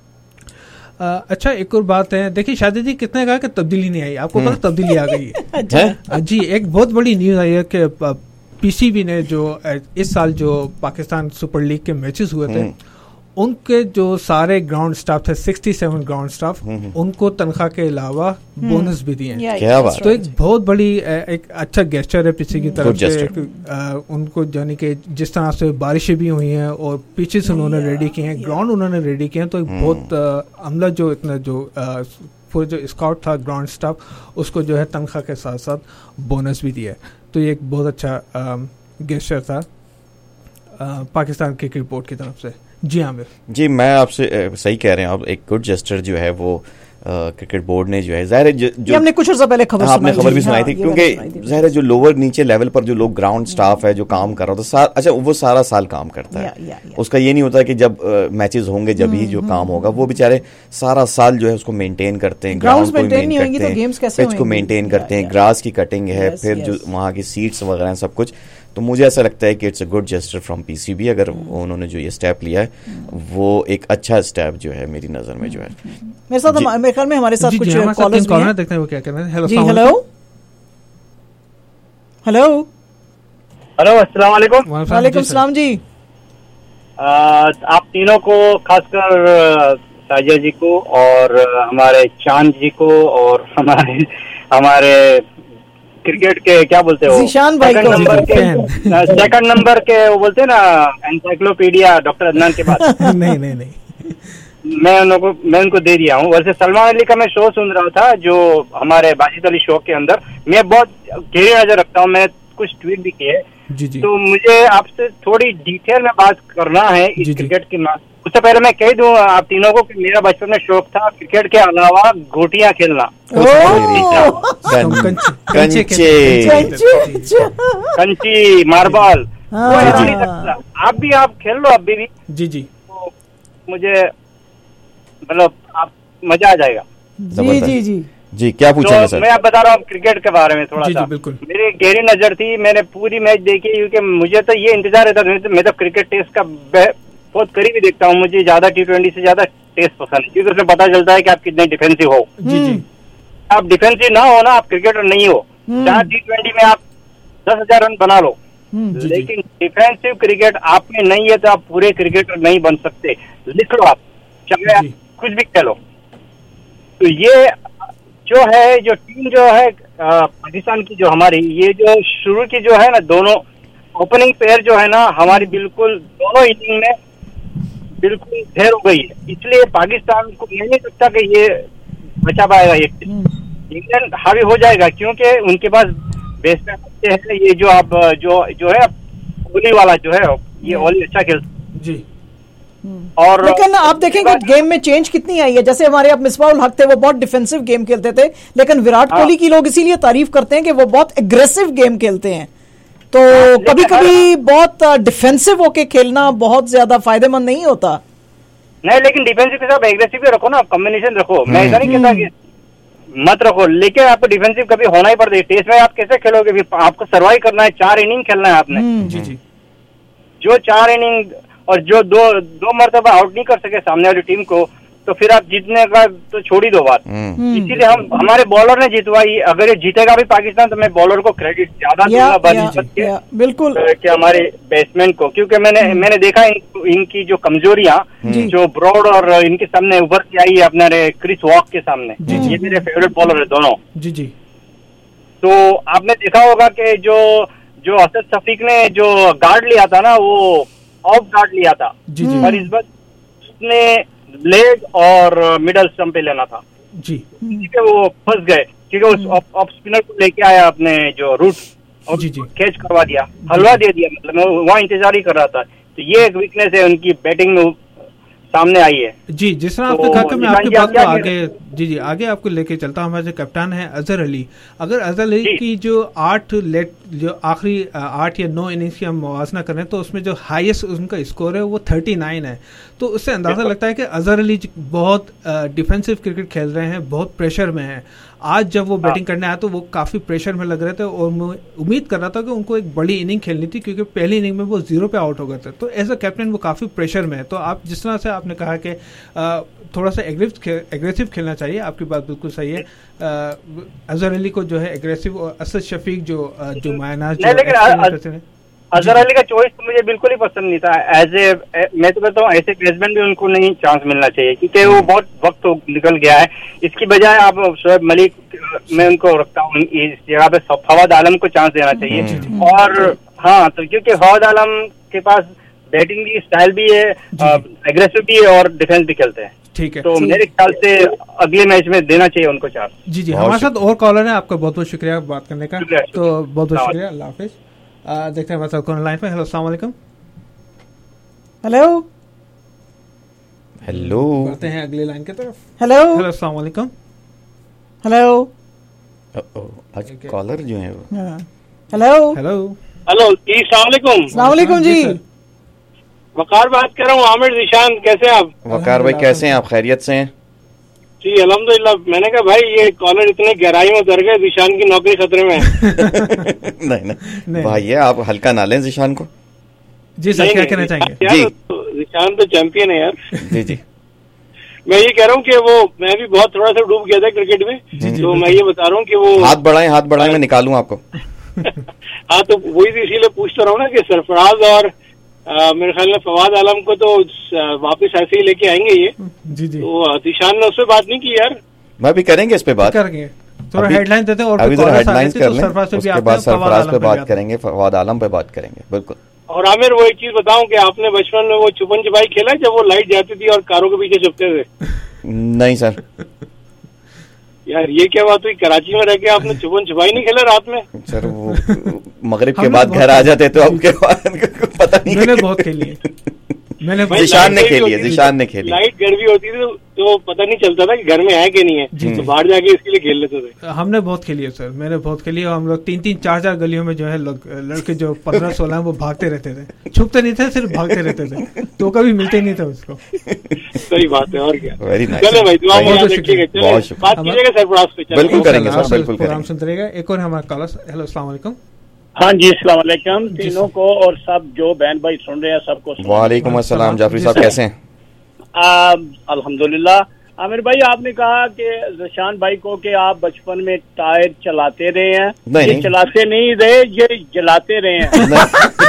अच्छा, एक और बात है, देखिए शादी जी कितने कहा कि तब्दीली नहीं आई, आपको पता तब्दीली आ गई है जी। एक बहुत बड़ी न्यूज़ आई है कि पीसीबी ने जो इस साल जो पाकिस्तान सुपर लीग के मैचेस हुए थे उनके जो सारे ग्राउंड स्टाफ थे सड़सठ ग्राउंड स्टाफ उनको तनख्वाह के अलावा बोनस भी दिए हैं। क्या बात, तो एक बहुत बड़ी एक अच्छा गेस्चर है पीछे की तरफ से उनको, यानी कि जिस तरह से बारिशें भी हुई हैं और पिचेस उन्होंने रेडी किए हैं, ग्राउंड उन्होंने रेडी किए हैं। तो एक बहुत अमला जो इतना जो पूरा जो स्काउट था ग्राउंड स्टाफ उसको जो है तनख्वाह के साथ साथ बोनस भी दिया है। तो ये एक बहुत अच्छा गेस्चर था पाकिस्तान क्रिकेट बोर्ड की तरफ से। जी आमिर जी, मैं आपसे सही कह रहे हैं आप, एक गुड जेस्टर जो है वो क्रिकेट बोर्ड ने जो है ज़ाहिर है जो हमने कुछ अर्सा पहले खबर आपने खबर भी सुनाई थी, क्योंकि ज़ाहिर है जो लोअर नीचे लेवल पर जो लोग ग्राउंड स्टाफ है जो काम कर रहा था, अच्छा वो सारा साल काम करता है, उसका ये नहीं होता कि जब मैचेस होंगे जब ही जो काम होगा, वो बेचारे सारा साल जो है उसको मेंटेन करते हैं, ग्राउंड को मेंटेन करते हैं, पिच को मेंटेन करते हैं, ग्रास की कटिंग है, फिर जो वहाँ की सीट्स वगैरह सब कुछ। तो मुझे ऐसा लगता है कि it's a good gesture from PCB, अगर उन्होंने जो ये स्टेप लिया है वो एक अच्छा स्टेप जो है मेरी नजर में जो है। मेरे साथ मेरे ख्याल में हमारे साथ कुछ कॉलर्स भी हैं, देखते हैं वो क्या कह रहे हैं। हेलो जी, हेलो हेलो हेलो अस्सलाम वालेकुम। वालेकुम सलाम जी। आप तीनों को, खासकर साजिया जी को और हमारे चांद जी को और हमारे हमारे क्रिकेट के क्या बोलते हो जीशान भाई को, नंबर के सेकंड नंबर के वो बोलते हैं ना एनसाइक्लोपीडिया डॉक्टर अदनान के पास। नहीं नहीं नहीं मैं उनको मैं उनको दे दिया हूँ। वैसे सलमान अली का मैं शो सुन रहा था जो हमारे बाजिद अली शो के अंदर, मैं बहुत गहरी नजर रखता हूँ, मैंने कुछ ट्वीट भी किए। जी जी। तो मुझे आपसे थोड़ी डिटेल में बात करना है इस क्रिकेट की। उससे पहले मैं कह दूं आप तीनों को कि मेरा बचपन में शौक था क्रिकेट के अलावा गोटियां खेलना। कंची, मार्बल, आप भी आप खेल लो अभी भी। जी जी। तो मुझे मतलब आप मजा आ जाएगा। जी जी जी जी। क्या पूछेंगे सर? मैं आप बता रहा हूँ क्रिकेट के बारे में थोड़ा जी, सा। जी, बिल्कुल। मेरी गहरी नजर थी, मैंने पूरी मैच देखी क्योंकि मुझे तो ये इंतजार रहता था। मैं तो क्रिकेट टेस्ट का बहुत करीबी देखता हूँ। मुझे ज्यादा टी ट्वेंटी से ज्यादा टेस्ट पसंद है क्योंकि उसमें पता चलता है कि आप कितने डिफेंसिव हो। जी जी। आप डिफेंसिव ना हो ना, आप क्रिकेटर नहीं हो। चार टी ट्वेंटी में आप दस हजार रन बना लो, लेकिन डिफेंसिव क्रिकेट आप में नहीं है तो आप पूरे क्रिकेटर नहीं बन सकते। लिख लो आप, चाहे आप कुछ भी खेलो। तो ये जो है जो टीम जो है पाकिस्तान की जो हमारी, ये जो शुरू की जो है ना, दोनों ओपनिंग पेयर जो है ना हमारी, बिल्कुल दोनों इनिंग में बिल्कुल ढेर हो गई है। इसलिए पाकिस्तान को मैं नहीं सकता कि ये बचा पाएगा। ये इंग्लैंड हावी हो जाएगा क्योंकि उनके पास बैट्समैन अच्छे हैं। ये जो आप जो जो है ओली वाला जो है, ये ओली अच्छा खेलता जी। और लेकिन आप देखेंगे गेम में चेंज कितनी आई है। जैसे हमारे अब मिसबाहुल हक थे, वो बहुत डिफेंसिव गेम खेलते थे, लेकिन विराट कोहली की लोग इसीलिए तारीफ करते हैं कि वो बहुत एग्रेसिव गेम खेलते हैं। तो कभी कभी बहुत डिफेंसिव होके खेलना बहुत ज्यादा फायदेमंद नहीं होता। नहीं, लेकिन डिफेंसिव के साथ एग्रेसिव भी रखो ना, कॉम्बिनेशन रखो। मैं ऐसा नहीं कहता कि मत रखो, लेकिन आपको डिफेंसिव कभी होना ही पड़ता है। टेस्ट में आप कैसे खेलोगे? आपको सर्वाइव करना है, चार इनिंग खेलना है आपने। जी जी। जो चार इनिंग और जो दो दो मरतबा आउट नहीं कर सके सामने वाली टीम को, तो फिर आप जीतने का तो छोड़ ही दो बात। इसीलिए हम हमारे बॉलर ने जितवाई। अगर ये जीतेगा भी पाकिस्तान तो मैं बॉलर को क्रेडिट ज्यादा दूंगा बनिस्बत के, बिल्कुल कि हमारे बैट्समैन को, क्योंकि मैंने मैंने देखा इन, इनकी जो कमजोरियां जो ब्रॉड और इनके सामने उभर के आई है अपने क्रिस वॉक के सामने। ये मेरे फेवरेट बॉलर है दोनों। जी जी। तो आपने देखा होगा कि जो जो असद शफीक ने जो गार्ड लिया था ना, वो ऑफ गार्ड लिया था। जी जी। और इस बार उसने लेग और मिडल स्टंप पे लेना था जी, वो फंस गए क्योंकि उस ऑफ स्पिनर को लेके आया अपने जो रूट और जी जी कैच करवा दिया, हलवा दे दिया। मतलब मैं वहाँ इंतजार ही कर रहा था। तो ये एक वीकनेस है उनकी बैटिंग में सामने आई है। जी, जिस तरह आपने कहा कि मैं आपकी बात को आगे जी जी आगे आपको लेके चलता हूँ। हमारे जो कप्तान है अजहर अली, अगर अजहर अली की जो आठ लेट जो आखिरी आठ या नौ इनिंग्स की हम मुवाजना करें तो उसमें जो हाईएस्ट उनका स्कोर है वो थर्टी नाइन है। तो उससे अंदाजा लगता है कि अजहर अली बहुत डिफेंसिव क्रिकेट खेल रहे हैं, बहुत प्रेशर में है। आज जब वो बैटिंग करने आया तो वो काफ़ी प्रेशर में लग रहे थे और मैं उम्मीद कर रहा था कि उनको एक बड़ी इनिंग खेलनी थी क्योंकि पहली इनिंग में वो जीरो पे आउट हो गए थे। तो एज अ कैप्टन वो काफ़ी प्रेशर में है। तो आप जिस तरह से आपने कहा कि थोड़ा सा एग्रेसिव खेलना चाहिए, आपकी बात बिल्कुल सही है। अजहर अली को जो है एग्रेसिव और असद शफीक जो जो मायनाज जो अजहर अली का चॉइस तो मुझे बिल्कुल ही पसंद नहीं था। एज ए मैं तो कहता हूँ ऐसे बैट्समैन भी उनको नहीं चांस मिलना चाहिए क्योंकि वो बहुत वक्त निकल गया है। इसकी बजाय आप शोएब मलिक मैं उनको रखता हूँ इस जगह पे, फवाद आलम को चांस देना चाहिए। और हाँ, तो क्योंकि फवाद आलम के पास बैटिंग की स्टाइल भी है, एग्रेसिव भी है और डिफेंस भी खेलते हैं। ठीक है, तो मेरे ख्याल से अगले मैच में देना चाहिए उनको चांस। जी जी, हमारे साथ और कॉलर है, आपका बहुत बहुत शुक्रिया बात करने का। तो बहुत बहुत शुक्रिया, अल्लाह हाफिज। देखते हैं हमारे साथ कौन लाइन पे। हेलो, अस्सलाम वालेकुम। हेलो हेलो बढ़ते हैं अगली लाइन की तरफ। हेलो हेलो, अस्सलाम वालेकुम। हेलो आज कॉलर जो है वो हेलो हेलो हेलो जी, अस्सलाम वालेकुम। अस्सलाम वालेकुम जी, वकार बात कर रहा हूँ। आमिर जिशान, कैसे आप? वकार भाई कैसे हैं आप? खैरियत से हैं? जी अल्हम्दुलिल्लाह। मैंने कहा भाई ये कॉलर इतने गहराई में उतर गए, जिशान की नौकरी खतरे में है। नहीं नहीं भाई है, आप हल्का ना लें जिशान को। जी सर, क्या कहना चाहेंगे? जी, जिशान तो चैंपियन है यार। जी जी, मैं ये कह रहा हूँ कि वो मैं भी बहुत थोड़ा सा डूब गया था क्रिकेट में। जी, तो मैं ये बता रहा हूँ कि वो हाथ बढ़ाएं हाथ बढ़ाएं मैं निकालूं आपको। हाँ, तो वही तो इसीलिए पूछता रहा हूँ ना कि सरफराज और आ, मेरे ख्याल में फवाद आलम को तो वापस ऐसे ही लेके आएंगे ये। जी जी, तो जिशान ने उस पर बात नहीं की यार। मैं भी करेंगे इस पे बात, करेंगे थोड़ा हेडलाइन देते हैं और अभी तो हेडलाइंस कर लें, उसके बाद सरफराज पे बात करेंगे, फवाद आलम पे बात करेंगे। बिल्कुल और आमिर वो एक चीज बताऊं कि आपने बचपन में वो छुपन छुपाई खेला जब वो लाइट जाती थी और कारों के पीछे छुपते थे? नहीं सर। यार ये क्या बात हुई, कराची में रह के आपने छुपन छुपाई नहीं खेला रात में? सर वो मगरिब के बाद घर आ जाते तो अब के बाद पता नहीं। मैंने बहुत खेली है। मैंने जिशान ने खेली है, जिशान ने खेली। लाइट गर्मी होती थी तो पता नहीं चलता था कि घर में है कि नहीं है, तो बाहर जाके इसके लिए खेल लेते थे। हमने बहुत खेली है सर, मैंने बहुत खेली है। हम लोग तीन तीन चार चार गलियों में जो है लड़के जो पंद्रह सोलह वो भागते रहते थे, छुपते नहीं थे, सिर्फ भागते रहते थे, तो कभी मिलते नहीं थे उसको। सही बात है, और क्या। Very nice. चलो भाई, दुआ में याद रखिएगा। बात कीजिएगा सरफराज पे। बिल्कुल करेंगे सर, बिल्कुल करेंगे। सुनते रहेगा। एक और हमारा कॉलर। हेलो, अस्सलाम वालेकुम। हाँ जी, अस्सलाम वालेकुम तीनों को और सब जो बहन भाई सुन रहे हैं सबको। वालेकुम अस्सलाम। जाफरी साहब कैसे हैं? अल्हम्दुलिल्लाह। आमिर भाई, आपने कहा कि ज़शान भाई को कि आप बचपन में टायर चलाते रहे हैं। नहीं, ये नहीं। चलाते नहीं रहे, ये जलाते रहे हैं।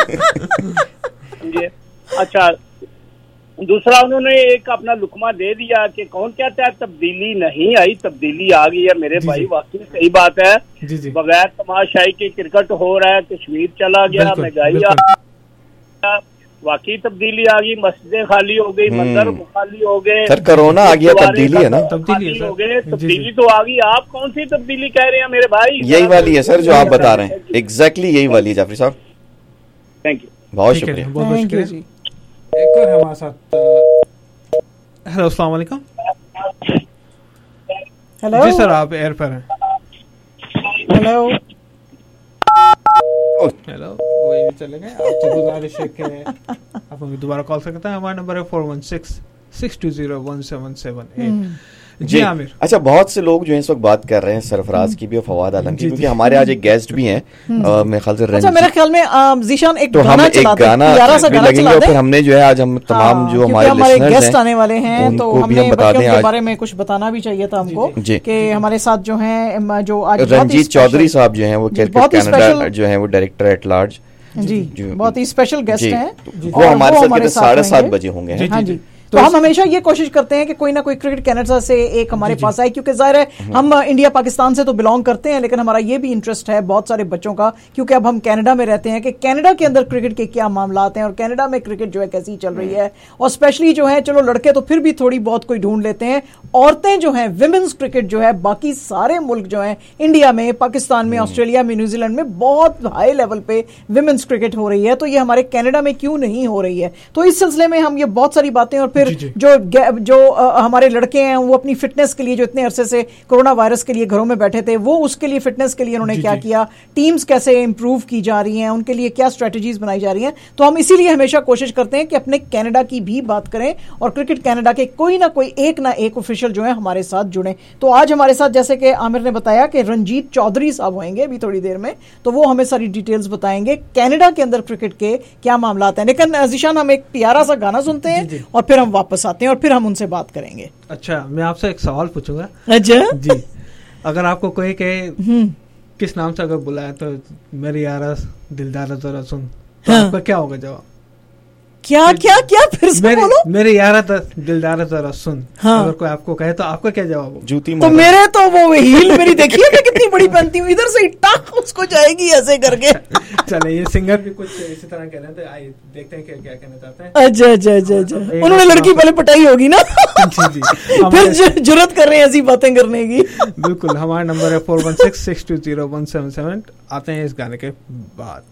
समझे? अच्छा, दूसरा उन्होंने एक अपना लुकमा दे दिया कि कौन कहता है तब्दीली नहीं आई, तब्दीली आ गई है। मेरे भाई वाकई सही बात है। जी जी। बगैर तमाशाई के क्रिकेट हो रहा है, कश्मीर चला गया, महंगाई आ गया, वाकई तब्दीली आ गई, मस्जिदें खाली हो गई, मंदिर खाली हो गए। सर कोरोना आ गया, तब्दीली है ना? तब्दीली हो गए, तब्दीली तो आ गई। आप कौन सी तब्दीली कह रहे हैं मेरे भाई? यही वाली है सर जो आप बता रहे हैं, एग्जैक्टली यही वाली है जाफरी साहब। थैंक यू, बहुत शुक्रिया। बहुत बहुत शुक्रिया। एक और हमारे साथ। हेलो, अस्सलाम वालेकुम। हेलो जी सर, आप एयर पर हैं। हेलो हेलो, वही भी चले गए। आपसे गुजारिश है कि आप हमें दोबारा कॉल सकते हैं। हमारा नंबर है four one six six two zero one seven seven eight. जी आमिर। अच्छा, बहुत से लोग जो है इस वक्त बात कर रहे हैं सरफराज की भी और फवाद आलम की, क्योंकि हमारे आज एक गेस्ट भी हैं मेरे ख्याल से। अच्छा, मेरे ख्याल में जीशान एक तो गाना हम एक गाना भी लगेंगे और फिर हमने जो है आज हम तमाम जो हमारे हमारे लिसनर्स गेस्ट आने वाले हैं तो हमने बता दें के बारे में कुछ बताना भी चाहिए था हमको कि हमारे साथ जो है जो आज रंजीत चौधरी साहब जो है वो क्रिकेट कनाडा जो है वो डायरेक्टर एट लार्ज जी, बहुत ही स्पेशल गेस्ट हैं। वो हमारे साथ साढ़े सात बजे होंगे। हाँ जी। तो हम हमेशा ये कोशिश करते हैं कि कोई ना कोई क्रिकेट कनाडा से एक हमारे पास आए, क्योंकि जाहिर है हम इंडिया पाकिस्तान से तो बिलोंग करते हैं, लेकिन हमारा ये भी इंटरेस्ट है बहुत सारे बच्चों का, क्योंकि अब हम कनाडा में रहते हैं, कि कनाडा के अंदर क्रिकेट के क्या मामलात हैं और कनाडा में क्रिकेट जो है कैसी चल रही है। और स्पेशली जो है, चलो लड़के तो फिर भी थोड़ी बहुत कोई ढूंढ लेते हैं, औरतें जो हैं विमेंस क्रिकेट जो है बाकी सारे मुल्क जो है, इंडिया में, पाकिस्तान में, ऑस्ट्रेलिया में, न्यूजीलैंड में बहुत हाई लेवल पे विमेंस क्रिकेट हो रही है। तो ये हमारे कनाडा में क्यों नहीं हो रही है? तो इस सिलसिले में हम ये बहुत सारी बातें, और फिर जो जो आ, हमारे लड़के हैं वो अपनी फिटनेस के लिए जो इतने अरसे से कोरोना वायरस के लिए घरों में बैठे थे, वो उसके लिए फिटनेस के लिए उन्होंने क्या किया, टीम्स कैसे इंप्रूव की जा रही हैं, उनके लिए क्या स्ट्रेटजीज बनाई जा रही हैं। तो हम इसीलिए हमेशा कोशिश करते हैं कि अपने कनाडा की भी बात करें और क्रिकेट कनाडा के कोई ना कोई एक ना एक ऑफिशियल जो है हमारे साथ जुड़े। तो आज हमारे साथ, जैसे कि आमिर ने बताया, कि रंजीत चौधरी साहब होंगे अभी थोड़ी देर में, तो वो हमें सारी डिटेल्स बताएंगे कनाडा के अंदर क्रिकेट के क्या मामला हैं। लेकिन जीशान, हम एक प्यारा सा गाना सुनते हैं और फिर हम वापस आते हैं और फिर हम उनसे बात करेंगे। अच्छा, मैं आपसे एक सवाल पूछूंगा। अच्छा जी, अगर आपको कोई कहे किस नाम से अगर बुलाया तो मेरी यारा दिलदारा जरा सुन, तो हाँ। आपका क्या होगा जवाब? क्या क्या क्या फिर से मेरे, बोलो। मेरे यारा दिलदारा जरा सुन। हाँ। अगर कोई आपको कहे तो आपका क्या जवाब होगा? जूती तो मेरे तो वो हील मेरी देखिए मैं कितनी बड़ी पहनती हूँ, इधर से टाक उसको जाएगी ऐसे करके। चले, ये सिंगर भी कुछ इसी तरह कह रहे थे, आइए देखते हैं क्या क्या कहना चाहते हैं। अच्छा अच्छा अच्छा अच्छा, उन्होंने लड़की पहले पटाई होगी ना। जी जी, फिर जरूरत कर रहे हैं ऐसी बातें करने की। बिल्कुल, हमारा नंबर है four one six six two zero one seven seven. आते हैं इस गाने के बाद।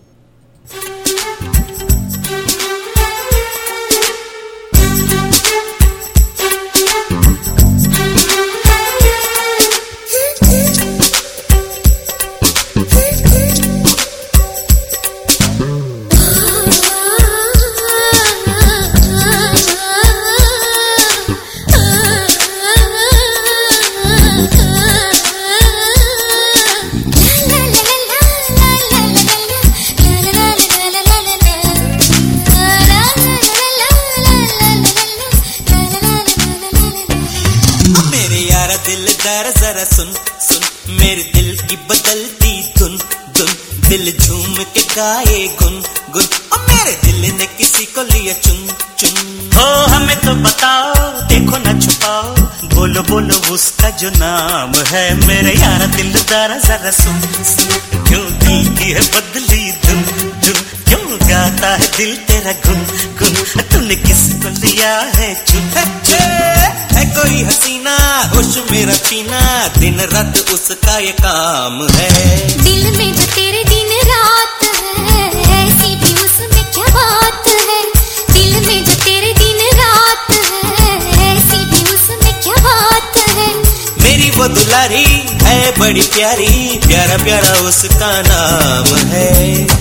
जरा सुन सुन मेरे दिल की बदलती धुन धुन, दिल झूम के गाए गुन गुन, और मेरे दिल ने किसी को लिया चुन चुन। ओ हमें तो बताओ, देखो ना छुपाओ, बोलो बोलो उसका जो नाम है। मेरे यार दिलदारा जरा सुन सुन, क्यों दिल की है बदली धुन धुन, क्यों गाता दिल तेरा गुन गुन, तूने किसको लिया है चुन चुन। है कोई हसीना होश मेरा छीना, दिन रात उसका ये काम है। दिल में जो तेरे दिन रात है, ऐसी भी उसमें क्या बात है। दिल में जो तेरे दिन रात है, ऐसी भी उसमें क्या बात है। मेरी वो दुलारी है बड़ी प्यारी, प्यारा प्यारा उसका नाम है।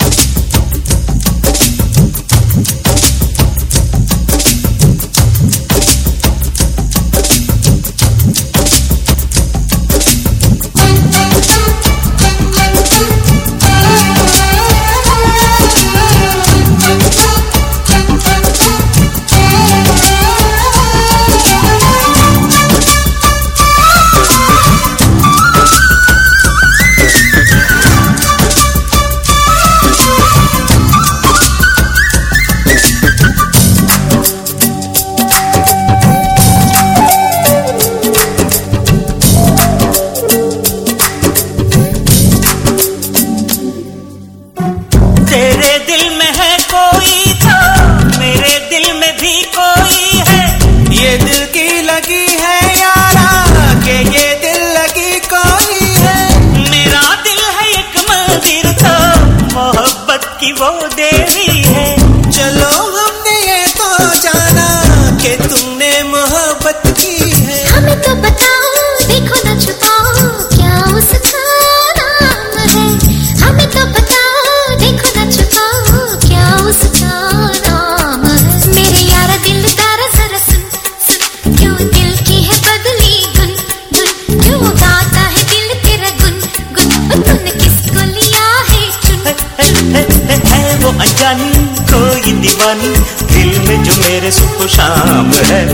वो देवी है, चलो हमने ये तो जाना कि तुमने मोहब्बत की है। हमें तो बताओ, देखो ना छुपाओ, क्या उसका नाम है। हमें तो बताओ, देखो ना छुपाओ, क्या उसका नाम है। मेरे यारा दिल तारा जरा सुन सुन, क्यों दिल की है बदली गुन गुन, क्यों गाता है दिल तेरा गुन गुन, तूने किसको लिया है चुन। है वो अनजानी कोई दीवानी, दिल में जो मेरे सुबह शाम है।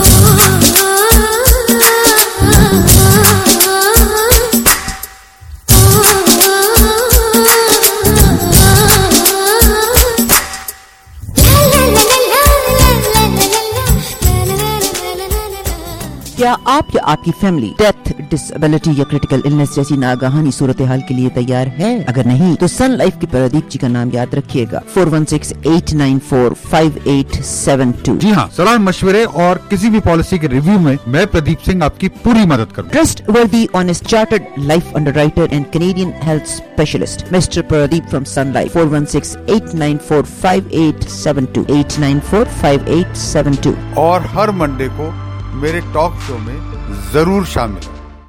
क्या आप या आपकी फैमिली डेथ, डिसेबिलिटी या क्रिटिकल इलनेस जैसी नागहानी सूरत हाल के लिए तैयार है? अगर नहीं तो सन लाइफ के प्रदीप जी का नाम याद रखिएगा, four one six eight nine four five eight seven two. जी हाँ, सलाह मशवरे और किसी भी पॉलिसी के रिव्यू में मैं प्रदीप सिंह आपकी पूरी मदद करूँगा। Trustworthy honest chartered life underwriter and Canadian health specialist mister Pradeep from Sun Life, four one six eight nine four five eight seven two, eight nine four five eight seven two. और हर Monday को मेरे talk show में जरूर शामिल।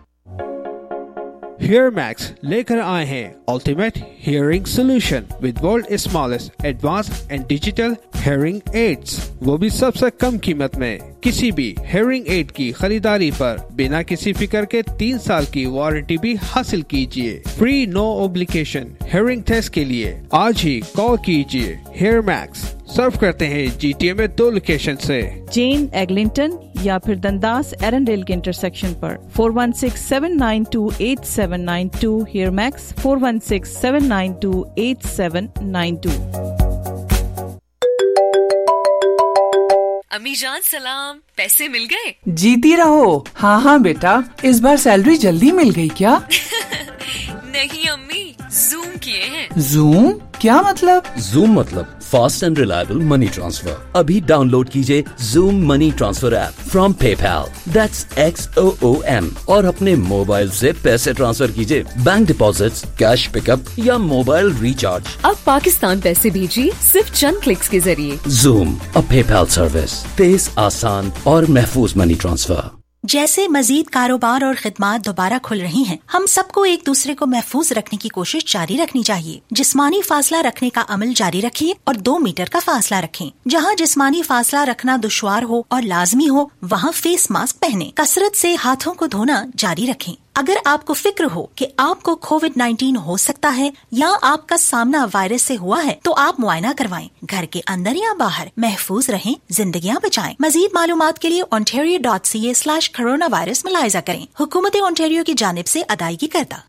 Hair max लेकर आए हैं ultimate hearing solution with world smallest advance and digital hearing aids, वो भी सबसे कम कीमत में। किसी भी हेयरिंग एड की खरीदारी पर बिना किसी फिक्र के तीन साल की वारंटी भी हासिल कीजिए। Free no obligation hearing test के लिए आज ही कॉल कीजिए। हेयर मैक्स सर्व करते हैं जीटीए में दो लोकेशन से, जेन एग्लिंटन या फिर दंदास एरंडेल के इंटरसेक्शन पर। Four one six seven nine two eight seven nine two, Hear Max four one six seven nine two eight seven nine two. अम्मी जान सलाम, पैसे मिल गए? जीती रहो। हाँ हाँ बेटा, इस बार सैलरी जल्दी मिल गई क्या? नहीं अम्मी, जूम किए हैं। जूम क्या मतलब? जूम मतलब fast and reliable money transfer. अभी डाउनलोड कीजिए Xoom money transfer app from PayPal, that's X O O M, और अपने मोबाइल से पैसे ट्रांसफर कीजिए, बैंक डिपॉजिट्स, कैश पिकअप या मोबाइल रिचार्ज। अब पाकिस्तान पैसे भेजिए सिर्फ चंद क्लिक्स के जरिए। जूम, अ पेपैल सर्विस, तेज, आसान और महफूज मनी ट्रांसफर। जैसे मजीद कारोबार और खिदमात दोबारा खुल रही हैं, हम सबको एक दूसरे को महफूज रखने की कोशिश जारी रखनी चाहिए। जिस्मानी फासला रखने का अमल जारी रखिए और दो मीटर का फासला रखें। जहां जिस्मानी फासला रखना दुश्वार हो और लाजमी हो, वहां फेस मास्क पहने। कसरत से हाथों को धोना जारी रखें। अगर आपको फिक्र हो कि आपको कोविड नाइन्टीन हो सकता है या आपका सामना वायरस से हुआ है, तो आप मुआयना करवाएं। घर के अंदर या बाहर महफूज रहें, जिंदगियां बचाएं। मजीद मालूमात के लिए ontario dot c a slash coronavirus मुलायजा करें। हुकूमत ओंटारियो की जानिब से अदायगी करता।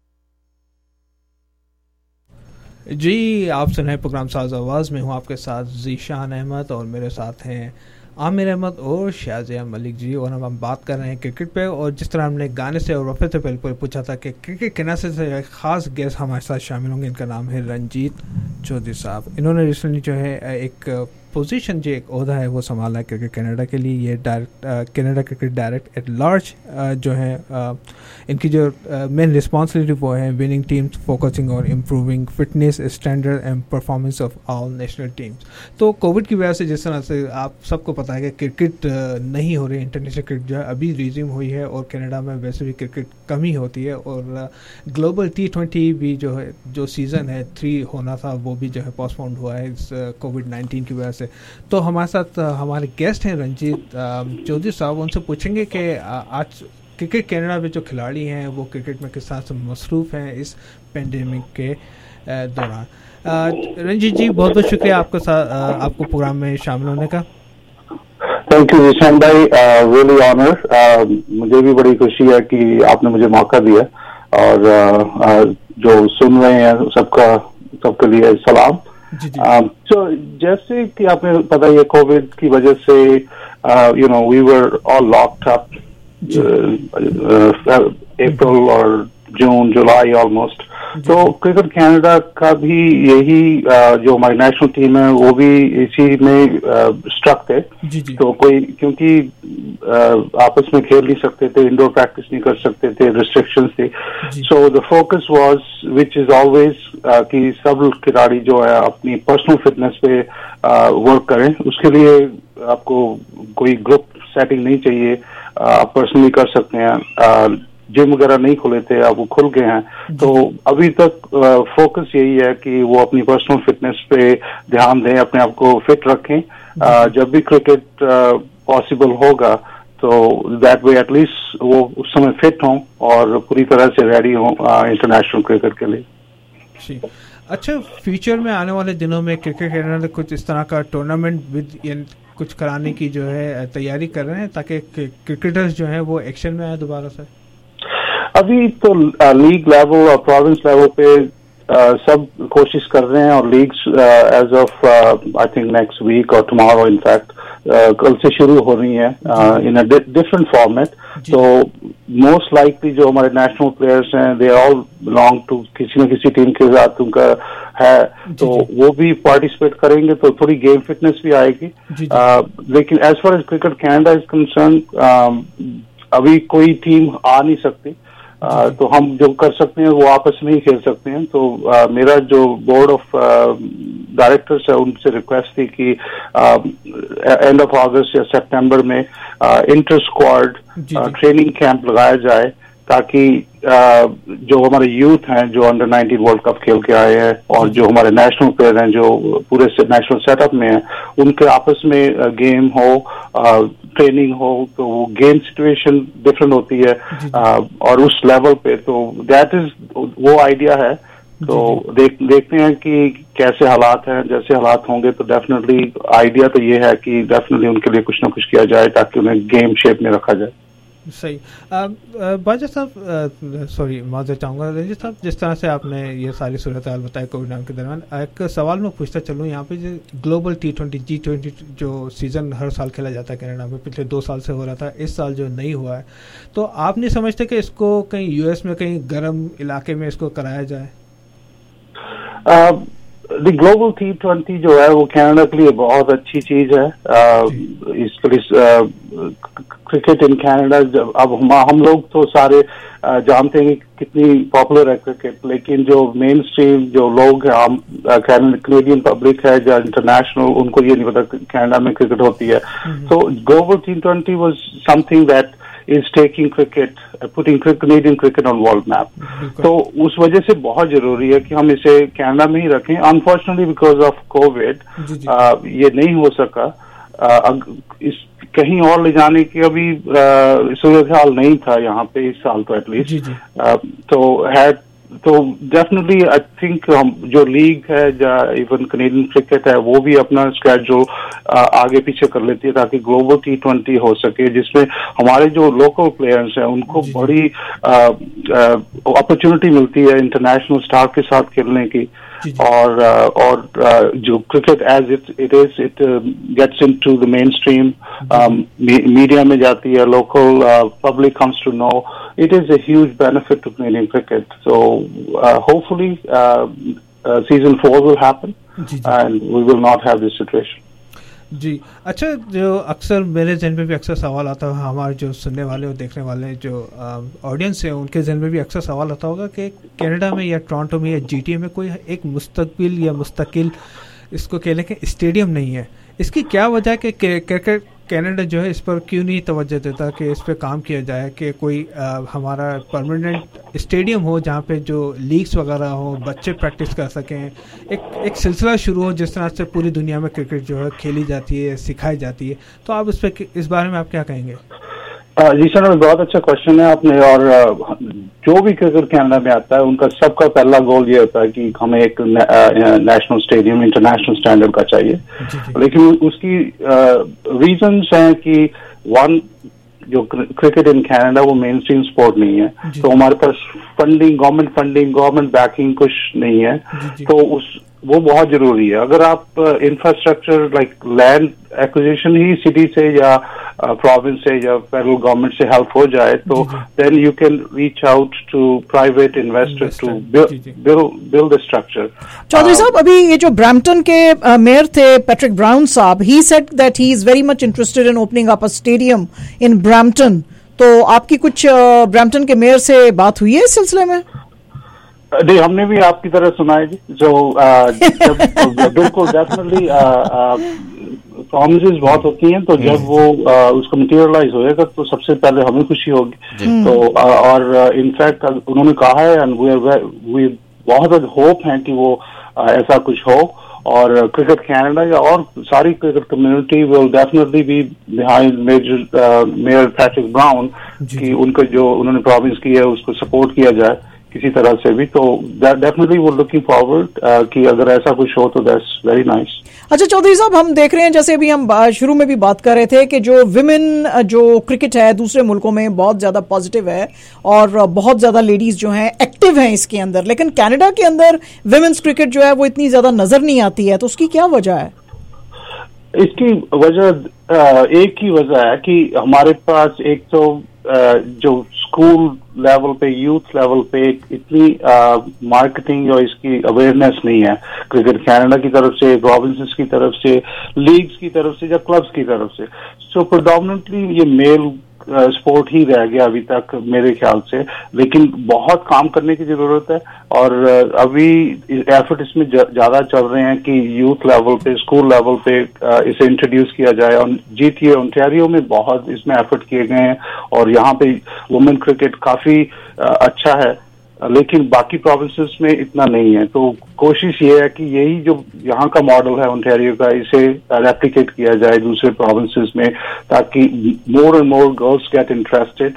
जी, आप सुन रहे प्रोग्राम साज आवाज में हूँ आपके साथ जीशान अहमद और मेरे साथ हैं आमिर अहमद और शाजिया मलिक जी, और हम हम बात कर रहे हैं क्रिकेट पे। और जिस तरह हमने गाने से और वफे से पहले पूछा था कि क्रिकेट के नाते से एक ख़ास गेस्ट हमारे साथ शामिल होंगे, इनका नाम है रंजीत चौधरी साहब। इन्होंने रिसेंटली जो है एक पोजीशन जो एक ओहदा है वो संभाला है क्रिकेट कनाडा के लिए। ये direct Canada cricket direct at large जो है आ, इनकी जो मेन रिस्पॉन्सिबिलिटी वो है विनिंग टीम्स, फोकसिंग और improving fitness standard and performance of all national teams. तो कोविड की वजह से जिस तरह से आप सबको पता है कि क्रिकेट नहीं हो रही, इंटरनेशनल क्रिकेट जो है अभी रिज्यूम हुई है, और कनाडा में वैसे भी क्रिकेट कम ही होती है, और ग्लोबल टी ट्वेंटी भी जो है जो सीज़न है थ्री होना था वो भी जो है पोस्टपोन्ड हुआ है इस कोविड नाइन्टीन की वजह से। तो हमारे साथ हमारे गेस्ट हैं रंजीत चौधरी साहब, उनसे पूछेंगे कि आज क्रिकेट कनाडा में जो खिलाड़ी हैं वो क्रिकेट में किस तरह से मसरूफ़ हैं इस पेंडेमिक के दौरान। रंजीत जी, बहुत बहुत शुक्रिया आपका साथ आपको प्रोग्राम में शामिल होने का। थैंक यू जिशान भाई, रियली ऑनर। मुझे भी बड़ी खुशी है कि आपने मुझे मौका दिया, और uh, uh, जो सुन रहे हैं सबका सबके लिए सलाम। तो जैसे कि आपने पता है कोविड की वजह से you know we were all locked up April और जून जुलाई ऑलमोस्ट। तो क्रिकेट कनाडा का भी यही uh, जो हमारी नेशनल टीम है वो भी इसी में स्ट्रक थे। तो कोई क्योंकि uh, आपस में खेल नहीं सकते थे, इंडोर प्रैक्टिस नहीं कर सकते थे, रिस्ट्रिक्शंस थी। So the focus was which is always कि सब खिलाड़ी जो है अपनी पर्सनल फिटनेस पे वर्क uh, करें। उसके लिए आपको कोई ग्रुप सेटिंग नहीं चाहिए, आप uh, पर्सनली कर सकते हैं। uh, जिम वगैरह नहीं खुले थे, अब वो खुल गए हैं। तो अभी तक फोकस यही है कि वो अपनी पर्सनल फिटनेस पे ध्यान दें, अपने आप को फिट रखें। आ, जब भी क्रिकेट पॉसिबल होगा तो दैट वे एटलीस्ट वो उस समय फिट हों और पूरी तरह से रेडी हों इंटरनेशनल क्रिकेट के लिए। अच्छा, फ्यूचर में आने वाले दिनों में क्रिकेट कनाडा ने कुछ इस तरह का टूर्नामेंट विद कुछ कराने की जो है तैयारी कर रहे हैं ताकि क्रिकेटर्स जो हैं वो एक्शन में आए दोबारा से? अभी तो लीग लेवल और प्रोविंस लेवल पे uh, सब कोशिश कर रहे हैं, और leagues as of I think next week और टुमारो इनफैक्ट कल से शुरू हो रही है इन अ डिफरेंट फॉर्मेट। तो मोस्ट लाइकली जो हमारे नेशनल प्लेयर्स हैं दे ऑल बिलोंग टू किसी न किसी टीम के साथ उनका है, तो वो भी पार्टिसिपेट करेंगे, तो थोड़ी गेम फिटनेस भी आएगी। uh, लेकिन as far as cricket Canada is concern अभी कोई टीम आ नहीं सकती। Uh, तो हम जो कर सकते हैं वो आपस में ही खेल सकते हैं। तो uh, मेरा जो बोर्ड ऑफ डायरेक्टर्स है उनसे रिक्वेस्ट थी कि एंड ऑफ अगस्त या सितंबर में इंटर स्क्वाड ट्रेनिंग कैंप लगाया जाए, ताकि uh, जो हमारे यूथ हैं जो अंडर नाइनटीन वर्ल्ड कप खेल के आए हैं और जो हमारे नेशनल प्लेयर हैं जो पूरे नेशनल सेटअप में हैं, उनके आपस में गेम uh, हो, ट्रेनिंग uh, हो। तो वो गेम सिचुएशन डिफरेंट होती है uh, और उस लेवल पे, तो दैट इज वो आइडिया है। तो देख देखते हैं कि कैसे हालात हैं। जैसे हालात होंगे तो डेफिनेटली आइडिया तो ये है कि डेफिनेटली उनके लिए कुछ ना कुछ किया जाए ताकि उन्हें गेम शेप में रखा जाए। सही। बाजा साहब, सॉरी माजर चाहूँगा रंजीत साहब, जिस तरह से आपने ये सारी सूरत हाल बताई कोविड नाइन के दौरान, एक सवाल मैं पूछता चलूँ यहाँ पे, जो global T twenty G twenty जो सीज़न हर साल खेला जाता है कनाडा में, पिछले दो साल से हो रहा था, इस साल जो नहीं हुआ है, तो आप नहीं समझते कि इसको कहीं यूएस में कहीं गर्म इलाके में इसको कराया जाए? द ग्लोबल टी ट्वेंटी जो है वो कनाडा के लिए बहुत अच्छी चीज है। इसके लिए क्रिकेट इन कनाडा, अब हम हम लोग तो सारे uh, जानते हैं कि कितनी पॉपुलर है क्रिकेट, लेकिन जो मेन स्ट्रीम जो लोग हैं, हम कैनेडियन पब्लिक है या इंटरनेशनल, उनको ये नहीं पता कनाडा में क्रिकेट होती है। तो global T twenty was something that is taking cricket, uh, putting Canadian cricket on world map. तो उस वजह से बहुत जरूरी है कि हम इसे कनाडा में ही रखें। Unfortunately because of COVID uh, ये नहीं हो सका। uh, इस कहीं और ले जाने की अभी सूरत हाल नहीं था यहाँ पे इस साल तो एटलीस्ट। uh, तो है तो डेफिनेटली आई थिंक हम जो लीग है या इवन कनेडियन क्रिकेट है वो भी अपना स्केड्यूल आगे पीछे कर लेती है ताकि ग्लोबल टी ट्वेंटी हो सके, जिसमें हमारे जो लोकल प्लेयर्स हैं उनको बड़ी अपॉर्चुनिटी मिलती है इंटरनेशनल स्टार के साथ खेलने की। और uh, और uh, जो cricket as it it is it gets into the mainstream, media में जाती है, local public comes to know, it is a huge benefit to Canadian cricket. So uh, hopefully uh, uh, season four will happen and we will not have this situation. जी अच्छा, जो अक्सर मेरे जहन में भी अक्सर सवाल आता है, हमारे जो सुनने वाले और देखने वाले जो ऑडियंस है उनके जहन में भी अक्सर सवाल आता होगा कि कनाडा में या टोरंटो में या जीटीए में कोई एक मुस्तकबिल या मुस्तकिल इसको कह लें कि स्टेडियम नहीं है। इसकी क्या वजह है कि क्रिकेट कनाडा जो है इस पर क्यों नहीं तवज्जो देता कि इस पर काम किया जाए कि कोई आ, हमारा परमानेंट स्टेडियम हो जहाँ पे जो लीग्स वगैरह हो, बच्चे प्रैक्टिस कर सकें, एक एक सिलसिला शुरू हो जिस तरह से पूरी दुनिया में क्रिकेट जो है खेली जाती है, सिखाई जाती है। तो आप इस पर इस बारे में आप क्या कहेंगे? जी सर, बहुत अच्छा क्वेश्चन है आपने। और जो भी क्रिकेट कनाडा में आता है उनका सबका पहला गोल ये होता है कि हमें एक नेशनल स्टेडियम इंटरनेशनल स्टैंडर्ड का चाहिए। लेकिन उसकी रीजंस हैं कि वन, जो क्रिकेट इन कनाडा वो मेन स्ट्रीम स्पोर्ट नहीं है, तो हमारे पास funding, government funding, government backing कुछ नहीं है, तो उस वो बहुत जरूरी है। अगर आप इंफ्रास्ट्रक्चर लाइक लैंड एक्विजिशन ही सिटी से या प्रोविंस से या फेडरल गवर्नमेंट से हेल्प हो जाए तो then you can reach out to private investor to build the structure. Chaudhary साहब, अभी ये जो ब्रैम्पटन के मेयर थे पैट्रिक ब्राउन साहब, he said that he is very much interested in opening up a stadium in Brampton. तो आपकी कुछ ब्रैम्पटन के मेयर से बात हुई है इस सिलसिले में? नहीं, हमने भी आपकी तरह सुना है जी। जो बिल्कुल डेफिनेटली प्रॉमिसेस बहुत होती हैं, तो जब वो आ, उसको मटेरियलाइज होएगा तो सबसे पहले हमें खुशी होगी। तो आ, और इनफैक्ट उन्होंने कहा है एंड वी बहुत होप है कि वो आ, ऐसा कुछ हो, और क्रिकेट कनाडा या और सारी cricket community will definitely be behind major mayor Patrick Brown कि उनको जो उन्होंने प्रॉमिस की है उसको सपोर्ट किया जाए किसी तरह से भी। तो डेफिनेटली वो लुकिंग फॉरवर्ड कि अगर ऐसा कुछ हो तो दैट्स वेरी नाइस। अच्छा चौधरी साहब, हम देख रहे हैं जैसे अभी हम शुरू में भी बात कर रहे थे कि जो विमेन जो क्रिकेट है दूसरे मुल्कों में बहुत ज्यादा पॉजिटिव है और बहुत ज्यादा लेडीज जो हैं एक्टिव हैं इसके अंदर, लेकिन कनाडा के अंदर विमेन्स क्रिकेट जो है वो इतनी ज्यादा नजर नहीं आती है। तो उसकी क्या वजह है? इसकी वजह एक ही वजह है कि हमारे पास एक तो जो स्कूल लेवल पे, यूथ लेवल पे इतनी मार्केटिंग और इसकी अवेयरनेस नहीं है क्रिकेट कनाडा की तरफ से, प्रोविंसेस की तरफ से, लीग्स की तरफ से या क्लब्स की तरफ से। सो प्रेडोमिनेंटली ये मेल स्पोर्ट ही रह गया अभी तक मेरे ख्याल से, लेकिन बहुत काम करने की जरूरत है। और अभी एफर्ट इसमें ज्यादा चल रहे हैं कि यूथ लेवल पे, स्कूल लेवल पे इसे इंट्रोड्यूस किया जाए। और जीटीए ओंटारियो में बहुत इसमें एफर्ट किए गए हैं और यहाँ पे वुमेन क्रिकेट काफी अच्छा है, लेकिन बाकी प्रोविंसेस में इतना नहीं है। तो कोशिश ये है कि यही जो यहाँ का मॉडल है ओंटारियो का, इसे रेप्लिकेट किया जाए दूसरे प्रोविंसेस में, ताकि more and more girls get interested.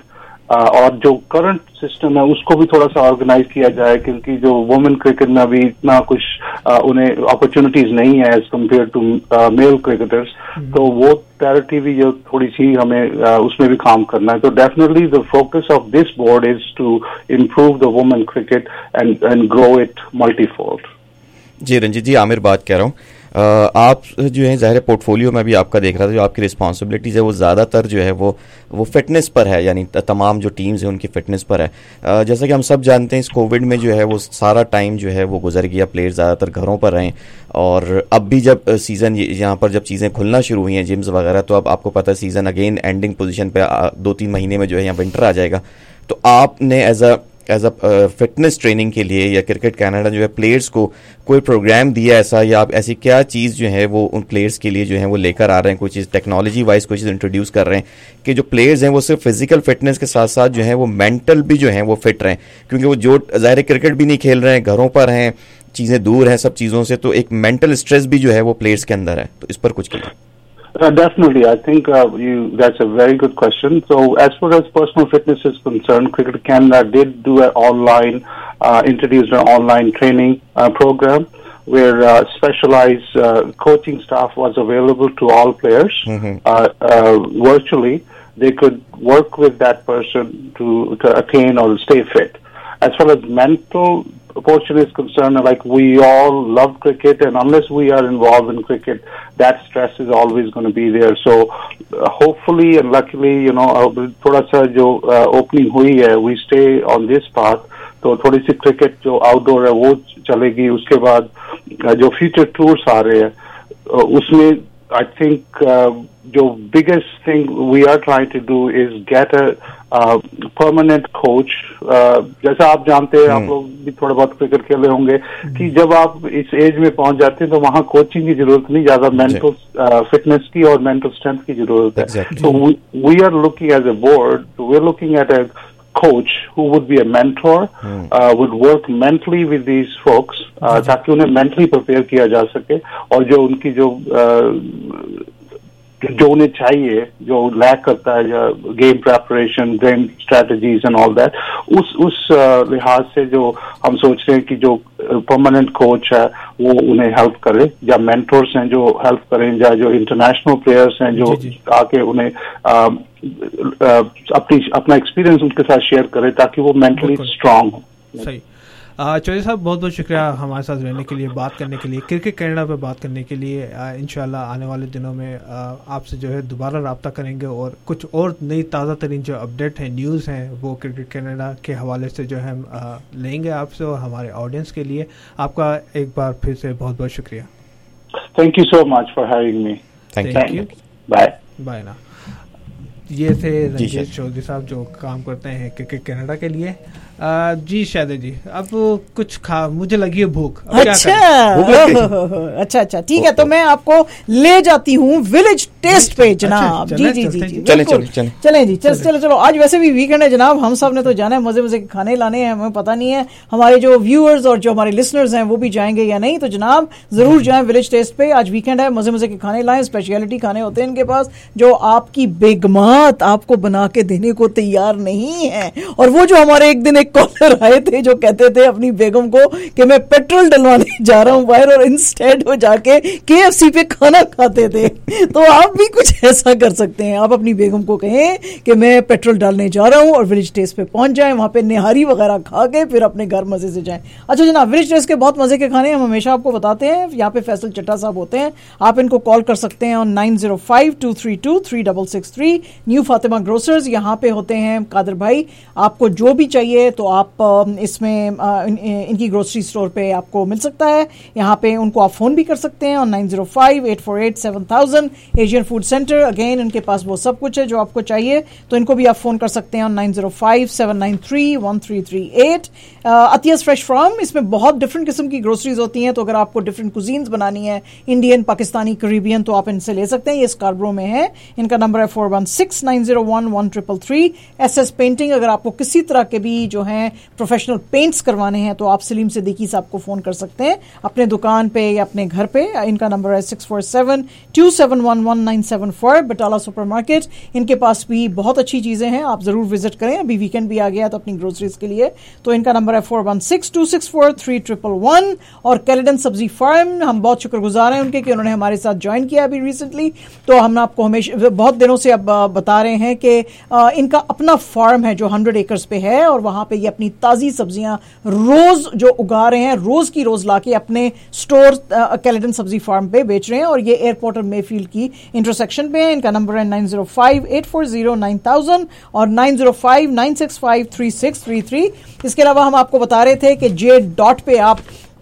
और जो करंट सिस्टम है उसको भी थोड़ा सा ऑर्गेनाइज किया जाए, क्योंकि जो वुमेन क्रिकेट में अभी इतना कुछ आ, उन्हें अपॉर्चुनिटीज नहीं है as compare to male cricketers. तो वो पैरिटी भी जो थोड़ी सी हमें आ, उसमें भी काम करना है। तो definitely the focus of this board is to improve the women cricket and and grow it multifold. जी रंजीत जी, आमिर बात कह रहा हूँ। आप जो है ज़ाहिर पोर्टफोलियो में भी आपका देख रहा था, जो आपकी रिस्पॉन्सिबिलिटीज़ है वो ज़्यादातर जो है वो वो फिटनेस पर है, यानी तमाम जो टीम्स हैं उनकी फिटनेस पर है। जैसा कि हम सब जानते हैं इस कोविड में जो है वो सारा टाइम जो है वो गुजर गया, प्लेयर्स ज़्यादातर घरों पर रहें। और अब भी जब सीज़न यहाँ पर जब चीज़ें खुलना शुरू हुई हैं, जिम्स वगैरह, तो अब आपको पता है सीज़न अगेन एंडिंग पोजीशन पे दो तीन महीने में जो है यहाँ विंटर आ जाएगा। तो आपने as a as a fitness training के लिए या क्रिकेट कनाडा जो है प्लेयर्स को कोई प्रोग्राम दिया ऐसा, या आप ऐसी क्या चीज़ जो है वो उन प्लेयर्स के लिए जो है वो लेकर आ रहे हैं, कोई चीज़ टेक्नोलॉजी वाइज कोई चीज़ इंट्रोड्यूस कर रहे हैं कि जो प्लेयर्स हैं वो सिर्फ फिजिकल फिटनेस के साथ साथ जो है वो मेंटल भी जो है वो फिट रहें? क्योंकि वो जो ज़ाहिर क्रिकेट भी नहीं खेल रहे हैं, घरों पर हैं, चीज़ें दूर हैं सब चीज़ों से, तो एक मेंटल स्ट्रेस भी जो है वो प्लेयर्स के अंदर है। तो इस पर कुछ कीजिए। Uh, definitely, I think uh, you, that's a very good question. So, as far as personal fitness is concerned, Cricket Canada did do an online, uh, introduced an online training uh, program where uh, specialized uh, coaching staff was available to all players mm-hmm. uh, uh, virtually. They could work with that person to, to attain or stay fit. As far as mental portion is concerned, like we all love cricket, and unless we are involved in cricket, that stress is always going to be there. So uh, hopefully and luckily, you know, thoda sa jo uh, opening hui hai, we stay on this path. तो थोड़ी सी cricket जो outdoor है वो चलेगी. उसके बाद जो future tours आ रहे हैं उसमें आई थिंक जो biggest thing we are trying to do is get a permanent coach. जैसा आप जानते हैं, आप लोग भी थोड़ा बहुत क्रिकेट खेले होंगे कि जब आप इस एज में पहुंच जाते हैं तो वहाँ कोचिंग की जरूरत नहीं, ज्यादा मेंटल फिटनेस की और मेंटल स्ट्रेंथ की जरूरत है. तो we are looking as a board, we are looking at a coach who would be a mentor, hmm. uh, would work mentally with these folks uh, ताकि उन्हें mentally prepare किया जा सके और जो उनकी जो uh, जो उन्हें चाहिए, जो लैक करता है, game preparation, game strategies and all that, उस उस uh, लिहाज से जो हम सोच रहे हैं कि जो परमानेंट कोच है वो उन्हें हेल्प करे, या मेंटर्स हैं जो हेल्प करें, या जो इंटरनेशनल प्लेयर्स हैं जो जी जी. आके उन्हें uh, uh, अपनी अपना एक्सपीरियंस उनके साथ शेयर करें ताकि वो मेंटली स्ट्रांग हो. सही. चौधरी साहब बहुत बहुत शुक्रिया हमारे साथ रहने के लिए, बात करने के लिए, क्रिकेट कनाडा पे बात करने के लिए. इंशाल्लाह आने वाले दिनों में आपसे जो है दोबारा रब्ता करेंगे और कुछ और नई ताज़ा तरीन जो अपडेट हैं, न्यूज़ हैं, वो क्रिकेट कनाडा के हवाले से जो है हम लेंगे आपसे और हमारे ऑडियंस के लिए. आपका एक बार फिर से बहुत बहुत शुक्रिया. Thank you so much for having me. Thank you. Bye bye ना. ये थे रंजीत चौधरी साहब जो काम करते हैं क्रिकेट कनाडा के लिए. आ, जी शायद जी अब कुछ खा, मुझे लगी है भूख. अच्छा अच्छा अच्छा ठीक है, तो मैं आपको ले जाती हूँ विलेज टेस्ट पे जनाब. जी जी जी जी चले चले चले चले जी चल चलो चलो. आज वैसे भी वीकेंड है जनाब, हम सब ने तो जाना है, मजे मजे के खाने लाने हैं. हमें पता नहीं है हमारे जो व्यूअर्स और जो हमारे लिसनर्स हैं वो भी जाएंगे या नहीं, तो जनाब जरूर जाएं विलेज टेस्ट पे. आज वीकेंड है, मजे मजे के खाने लाएं. स्पेशलिटी खाने होते हैं इनके पास जो आपकी बेगमात आपको बना के देने को तैयार नहीं है. और वो जो हमारे एक दिन कॉलर आए थे जो कहते थे अपनी बेगम को कि मैं पेट्रोल डलवाने जा रहा हूं बाहर, और इंस्टेड हो जाके केएफसी पे खाना खाते थे. तो आप भी कुछ ऐसा कर सकते हैं. आप अपनी बेगम को कहें कि मैं पेट्रोल डालने जा रहा हूं और विलेज टेस्ट पे पहुंच जाएं, वहां पे निहारी वगैरह खा के फिर अपने घर मजे से जाएं. अच्छा जनाब, विलेज टेस्ट के बहुत मजे के खाने हम हमेशा आपको बताते हैं. यहाँ पे फैसल चट्टा साहब होते हैं, आप इनको कॉल कर सकते हैं on nine zero five two three two three double six three. New Fatima grocers यहाँ पे होते हैं कादर भाई. आपको जो भी चाहिए तो आप इसमें इनकी ग्रोसरी स्टोर पे आपको मिल सकता है. यहाँ पे उनको आप फोन भी कर सकते हैं on nine zero five eight four eight seven thousand. Asian food centre, again इनके पास वो सब कुछ है जो आपको चाहिए, तो इनको भी आप फोन कर सकते हैं on nine zero five seven nine three one three three eight. अतियास फ्रेश फार्म, इसमें बहुत डिफरेंट किस्म की ग्रोसरीज होती हैं, तो अगर आपको डिफरेंट कुजीन्स बनानी है, इंडियन, पाकिस्तानी, करीबियन, तो आप इनसे ले सकते हैं. ये स्कार्बरो में है. इनका नंबर है four one six nine zero one one triple three. S S painting, अगर आपको किसी तरह के भी जो है प्रोफेशनल पेंट्स करवाने हैं तो आप सलीम सिद्दीकी साहब को फोन कर सकते हैं अपने दुकान पे या अपने घर पे. इनका नंबर है six four seven two seven one one nine seven four. Batala supermarket, इनके पास भी बहुत अच्छी चीजें हैं, आप जरूर विजिट करें. अभी वीकेंड भी आ गया तो अपनी ग्रोसरीज के लिए, तो इनका नंबर है four one six two six four three triple one. और कैलेडन सब्जी फार्म, हम बहुत शुक्रगुजार हैं उनके कि उन्होंने हमारे साथ ज्वाइन किया अभी रिसेंटली. तो हम आपको हमेशा बहुत दिनों से अब बता रहे हैं कि इनका अपना फार्म है जो हंड्रेड एकर्स पे है, और वहां पे ये अपनी ताजी सब्जियां रोज जो उगा रहे हैं, रोज की रोज लाके अपने स्टोर कैलेडन सब्जी फार्म पे बेच रहे हैं. और ये एयरपोर्ट और मेफील्ड की इंटरसेक्शन पे है. इनका नंबर है nine zero five eight four zero nine thousand और nine zero five nine six five three six three three. इसके अलावा हम आपको बता रहे थे कि जे डॉट पे आप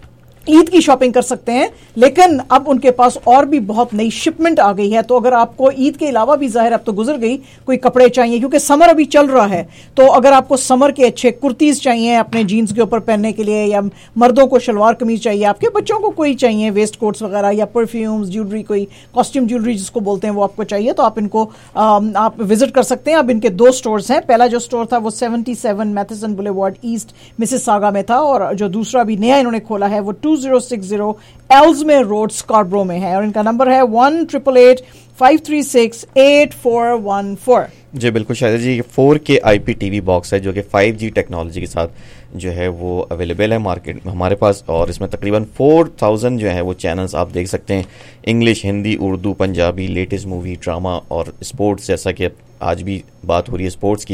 ईद की शॉपिंग कर सकते हैं, लेकिन अब उनके पास और भी बहुत नई शिपमेंट आ गई है. तो अगर आपको ईद के अलावा भी, जाहिर अब तो गुजर गई, कोई कपड़े चाहिए क्योंकि समर अभी चल रहा है, तो अगर आपको समर के अच्छे कुर्तीज चाहिए अपने जीन्स के ऊपर पहनने के लिए, या मर्दों को शलवार कमीज चाहिए, आपके बच्चों को कोई चाहिए वेस्ट कोट्स वगैरह, या परफ्यूम्स, ज्वेलरी, कोई कॉस्ट्यूम ज्वेलरी जिसको बोलते हैं वो आपको चाहिए, तो आप इनको आप विजिट कर सकते हैं. अब इनके दो स्टोर्स हैं. पहला जो स्टोर था वो seventy seven Matheson boulevard east Mississauga में था, और जो दूसरा भी नया इन्होंने खोला है वो two zero six zero Ellesmere road Scarborough में है, और इनका नंबर है one triple eight five three six eight four one four. जी बिल्कुल शायद जी, four K IP TV box है जो कि फाइव जी टेक्नोलॉजी के साथ जो है वो अवेलेबल है मार्केट में हमारे पास, और इसमें तकरीबन फोर थाउजेंड जो है वो चैनल्स आप देख सकते हैं. English, Hindi, Urdu, Punjabi, latest movie, drama और स्पोर्ट्स, जैसा कि आज भी बात हो रही है स्पोर्ट्स की.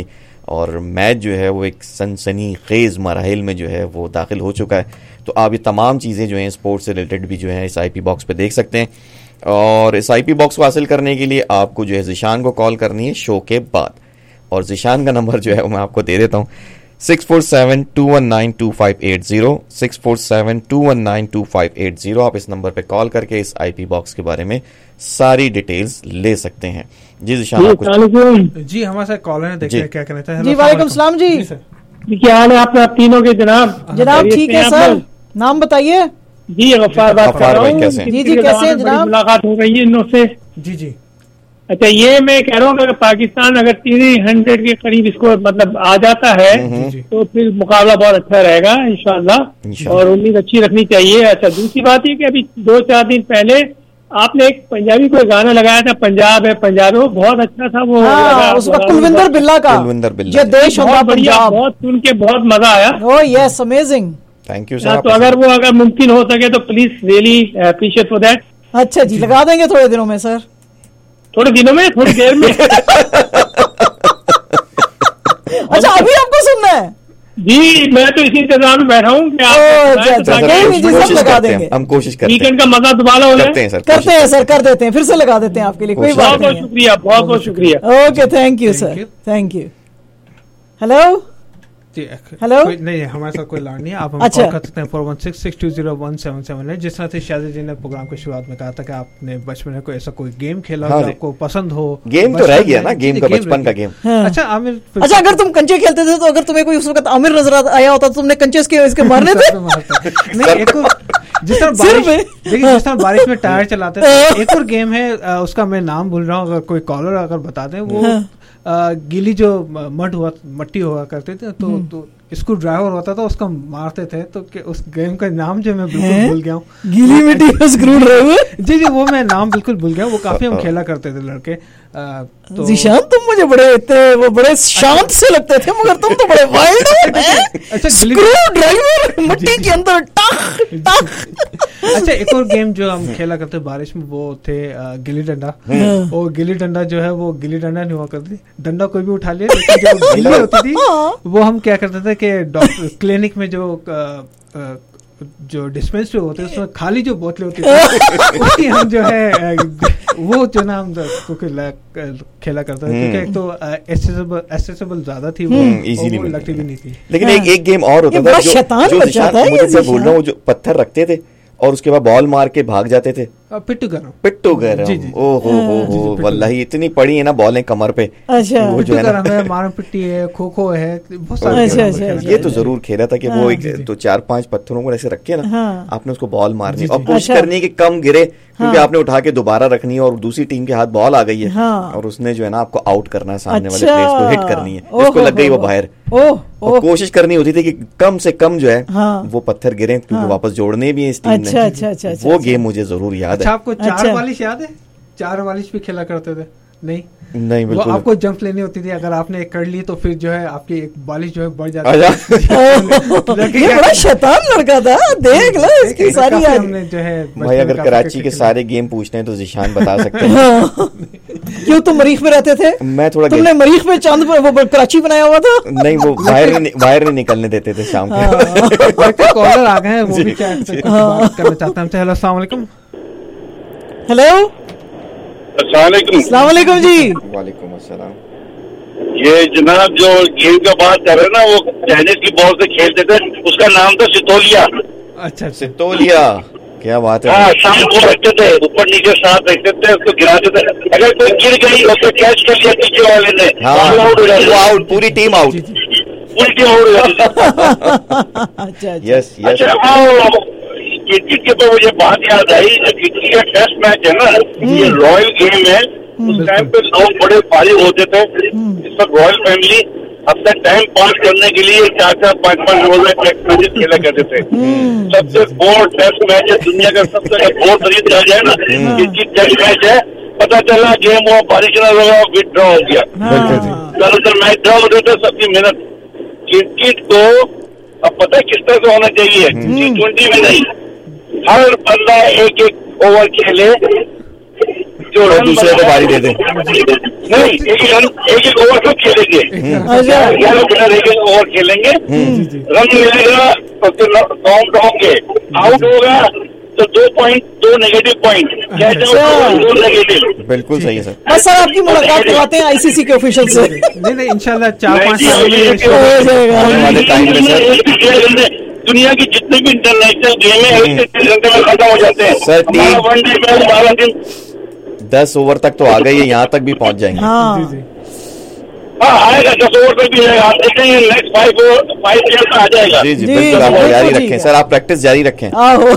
और मैच जो है वो एक सनसनी खेज मराहिल में जो है वो दाखिल हो चुका है। तो आप ये तमाम चीज़ें जो हैं स्पोर्ट्स से रिलेटेड भी जो है इस आईपी बॉक्स पे देख सकते हैं। और इस आईपी बॉक्स को हासिल करने के लिए आपको जो है ज़िशान को कॉल करनी है शो के बाद, और ज़िशान का नंबर जो है वो मैं आपको दे देता हूँ, six four seven two one nine two five eight zero, six four seven two one nine two five eight zero. आप इस नंबर पे कॉल करके इस आईपी बॉक्स के बारे में सारी डिटेल्स ले सकते हैं। जी ज़िशान, जी हमारे साथ कॉलर है, देखिए क्या कहते हैं। जी वालेकुम सलाम जी, क्या हाल है आपका तीनों के जनाब? जनाब ठीक है सर, नाम बताइए। जी गफ्फार बात कर रहा हूँ। जी जी कैसे हैं जनाब? मुलाकात हो रही है इन से। जी जी अच्छा, ये मैं कह रहा हूँ अगर पाकिस्तान अगर तीन हंड्रेड के करीब इसको मतलब आ जाता है तो फिर मुकाबला बहुत अच्छा रहेगा इंशाल्लाह, और उम्मीद अच्छी रखनी चाहिए। अच्छा, दूसरी बात ये कि अभी दो चार दिन पहले आपने एक पंजाबी को गाना लगाया था, पंजाब है पंजाब है, वो बहुत अच्छा था। वो हाँ, उसका कुलविंदर बिल्ला का कुलविंदर बिल्ला, ये देश होगा पंजाब, बहुत सुन के बहुत मजा आया। Oh yes, amazing, thank you sir. तो अगर वो अगर मुमकिन हो सके तो please really appreciate for that. अच्छा जी, लगा देंगे थोड़े दिनों में सर। थोड़े दिनों में, थोड़ी देर में। अच्छा, अभी आपको सुनना है? जी, मैं तो इसी इंतजार में बैठा हूँ कि आप लगा देंगे। हम कोशिश करते हैं, वीकेंड का मजा दोबारा हो करते हैं सर, करते हैं सर, कर देते हैं, फिर से लगा देते हैं आपके लिए, कोई बात नहीं। बहुत शुक्रिया, बहुत बहुत शुक्रिया। Okay, thank you sir, thank you. Hello hello, नहीं हमारे साथ कोई लाड नहीं है, आप हम अच्छा। कॉल कर सकते हैं four one six six two zero one seven seven है। जिस तरह से शादी जी ने प्रोग्राम की शुरुआत में कहा था कि आपने बचपन में कोई ऐसा कोई गेम खेला हो, हाँ, आपको पसंद हो। गेम तो रह गया ना, गेम का बचपन का गेम। हाँ। अच्छा आमिर, अच्छा अगर तुम कंचे खेलते थे तो अगर तुम्हें कोई उस वक्त आमिर नजर आया होता तो तुमने कंचे इसके इसके मारने थे? नहीं, एक और जिस तरह बारिश, देखिए जिस तरह बारिश में टायर चलाते थे, एक और गेम है उसका मैं नाम भूल रहा हूँ, अगर कोई कॉलर अगर बता दें। वो गीली जो मड हुआ मट्टी हुआ करते थे, तो तो स्क्रू ड्राइवर होता था, उसका मारते थे। तो उस गेम का नाम जो मैं बिल्कुल भूल गया हूँ, गीली मिट्टी का स्क्रू ड्राइवर। जी जी, वो मैं नाम बिल्कुल भूल गया। वो काफी हम खेला करते थे लड़के। तो जीशान, तुम मुझे बड़े इतने वो बड़े शांत से लगते थे, मगर तुम तो बड़े वाइल्ड हो। अच्छा, स्क्रू ड्राइवर मिट्टी के अंदर टक टक। अच्छा, एक और गेम जो हम खेला करते बारिश में वो थे गिल्ली डंडा। और गिल्ली डंडा जो है वो गिल्ली डंडा नहीं हुआ करती, डंडा कोई भी उठा लिया, लेकिन जो गिल्ली होती थी वो हम क्या करते थे कि डॉक्टर क्लिनिक में जो जो डिस्पेंसरी होते हैं उसमें खाली जो बोतलें होती थी उसकी हम जो है वो जो ना हम खेला करते थे, क्योंकि एक तो एक्सेसिबल एक्सेसिबल ज्यादा थी, वो इजीली लगती भी नहीं थी। लेकिन एक एक गेम और होता था जो मुझे बोल रहा हूँ, जो पत्थर रखते थे और उसके बाद बॉल मार के भाग जाते थे, पिट्टू गरम पिट्टू गरम। ओहो हो हो, वल्लाही इतनी पड़ी है ना बॉलें कमर पे। अच्छा, वो जो है ना, मारम पिट्टी है, खो खो है, बहुत सारे। अच्छा, अच्छा, ये तो जरूर खेला था कि वो एक तो चार पांच पत्थरों को ऐसे रखे ना, हाँ। आपने उसको बॉल मारनी और कोशिश करनी है कि कम गिरे, क्योंकि आपने उठा के दोबारा रखनी है और दूसरी टीम के हाथ बॉल आ गई है, हाँ। और उसने जो है ना आपको आउट करना है, सामने वाले अच्छा। प्लेयर्स को हिट करनी है, जिसको लग गई वो बाहर। और कोशिश करनी होती थी कि कम से कम जो है हाँ। वो पत्थर गिरे, क्योंकि हाँ। वापस जोड़ने भी है इस टीम ने। अच्छा, अच्छा, अच्छा, वो गेम मुझे जरूर याद है। अच्छा, आपको चार वालिश याद है? चार वालिश भी खेला करते थे? नहीं नहीं, वो बिल्कुल। आपको जंप लेनी होती थी, अगर आपने एक कर ली तो फिर जो है आपकी एक बालिश जो है बढ़ जाती है। ये बड़ा शैतान लड़का था, देख लो इसकी सारी हमने जो है। भाई अगर कराची के सारे गेम पूछते हैं तो ज़िशान बता सकते हैं। क्यों, तुम मरीख में रहते थे? मैं थोड़ा, तुमने मरीख में चांद पर वो कराची बनाया हुआ था? नहीं, वो बाहर बाहर नहीं निकलने देते थे शाम के। कॉलर आ गए हैं, वो भी क्या करना चाहते हैं। हेलो, अस्सलाम वालेकुम। हेलो, अस्सलाम वालेकुम जी। वालेकुम अस्सलाम। ये जनाब जो गेम का बात कर रहे हैं ना, वो टेनिस की बॉल से खेलते थे, उसका नाम था सितोलिया। अच्छा, सितोलिया, क्या बात है। हाँ, शाम को रखते थे, ऊपर नीचे साथ रखते थे, उसको गिराते थे, अगर कोई गिर गई उसको कैच कर लिया पीछे वाले ने, आउट हो जाती, आउट, पूरी टीम आउट, पूरी टीम आउट हो जाती। अच्छा, यस यस। क्रिकेट के तो मुझे बात याद आई, जो क्रिकेट का टेस्ट मैच है ना, ये रॉयल गेम है, उस टाइम पे लोग बड़े भारी होते थे, इस पर रॉयल फैमिली अपना टाइम पास करने के लिए चार चार पाँच पाँच रोज में टेस्ट मैच खेला करते थे। सबसे बोर टेस्ट मैच है दुनिया का, सबसे बोर तरीके कहा जाए ना, क्रिकेट टेस्ट मैच है। पता चला गेम हुआ, बारिश ना लगा, विड्रॉ हो गया, ज्यादातर मैच ड्रॉ होते थे, सबकी मेहनत। क्रिकेट को अब पता है किस तरह से होना चाहिए, टी ट्वेंटी में नहीं, हर बंदा एक एक ओवर खेले, जो जो और रन दूसरे को बारी दे दे। नहीं, एक रन एक एक ओवर सब खेलेंगे, ग्यारह प्लेयर एक एक ओवर खेलेंगे, रन मिलेगा तो फिर काउंट होंगे, आउट होगा तो दो पॉइंट दो नेगेटिव पॉइंट, कैच आउट दो नेगेटिव। बिल्कुल सही है सर। बस सर आपकी मुलाकात करवाते हैं आईसीसी के ऑफिशियल से। नहीं नहीं इंशाल्लाह चार पाँच नहीं, साल में ये ये क्या हो show- आने वाले टाइम में सर दुनिया की जितने भी इंटरनेशनल गेम है एक से डेढ़ घंटे में खत्म हो जाते हैं। सर, टीम- हमारा वनडे मैच बारह दिन दस ओवर तक तो आ गई है, यहाँ तक भी पहुंच जाएंगे। हाँ हाँ आएगा, दस ओवर तक भी आएगा। आप देखेंगे next five over five year आ जाएगा। जी जी जी, बिल्कुल, आप बिल्कुल जारी ठीक रखें है। सर, आप प्रैक्टिस जारी रखें। आहो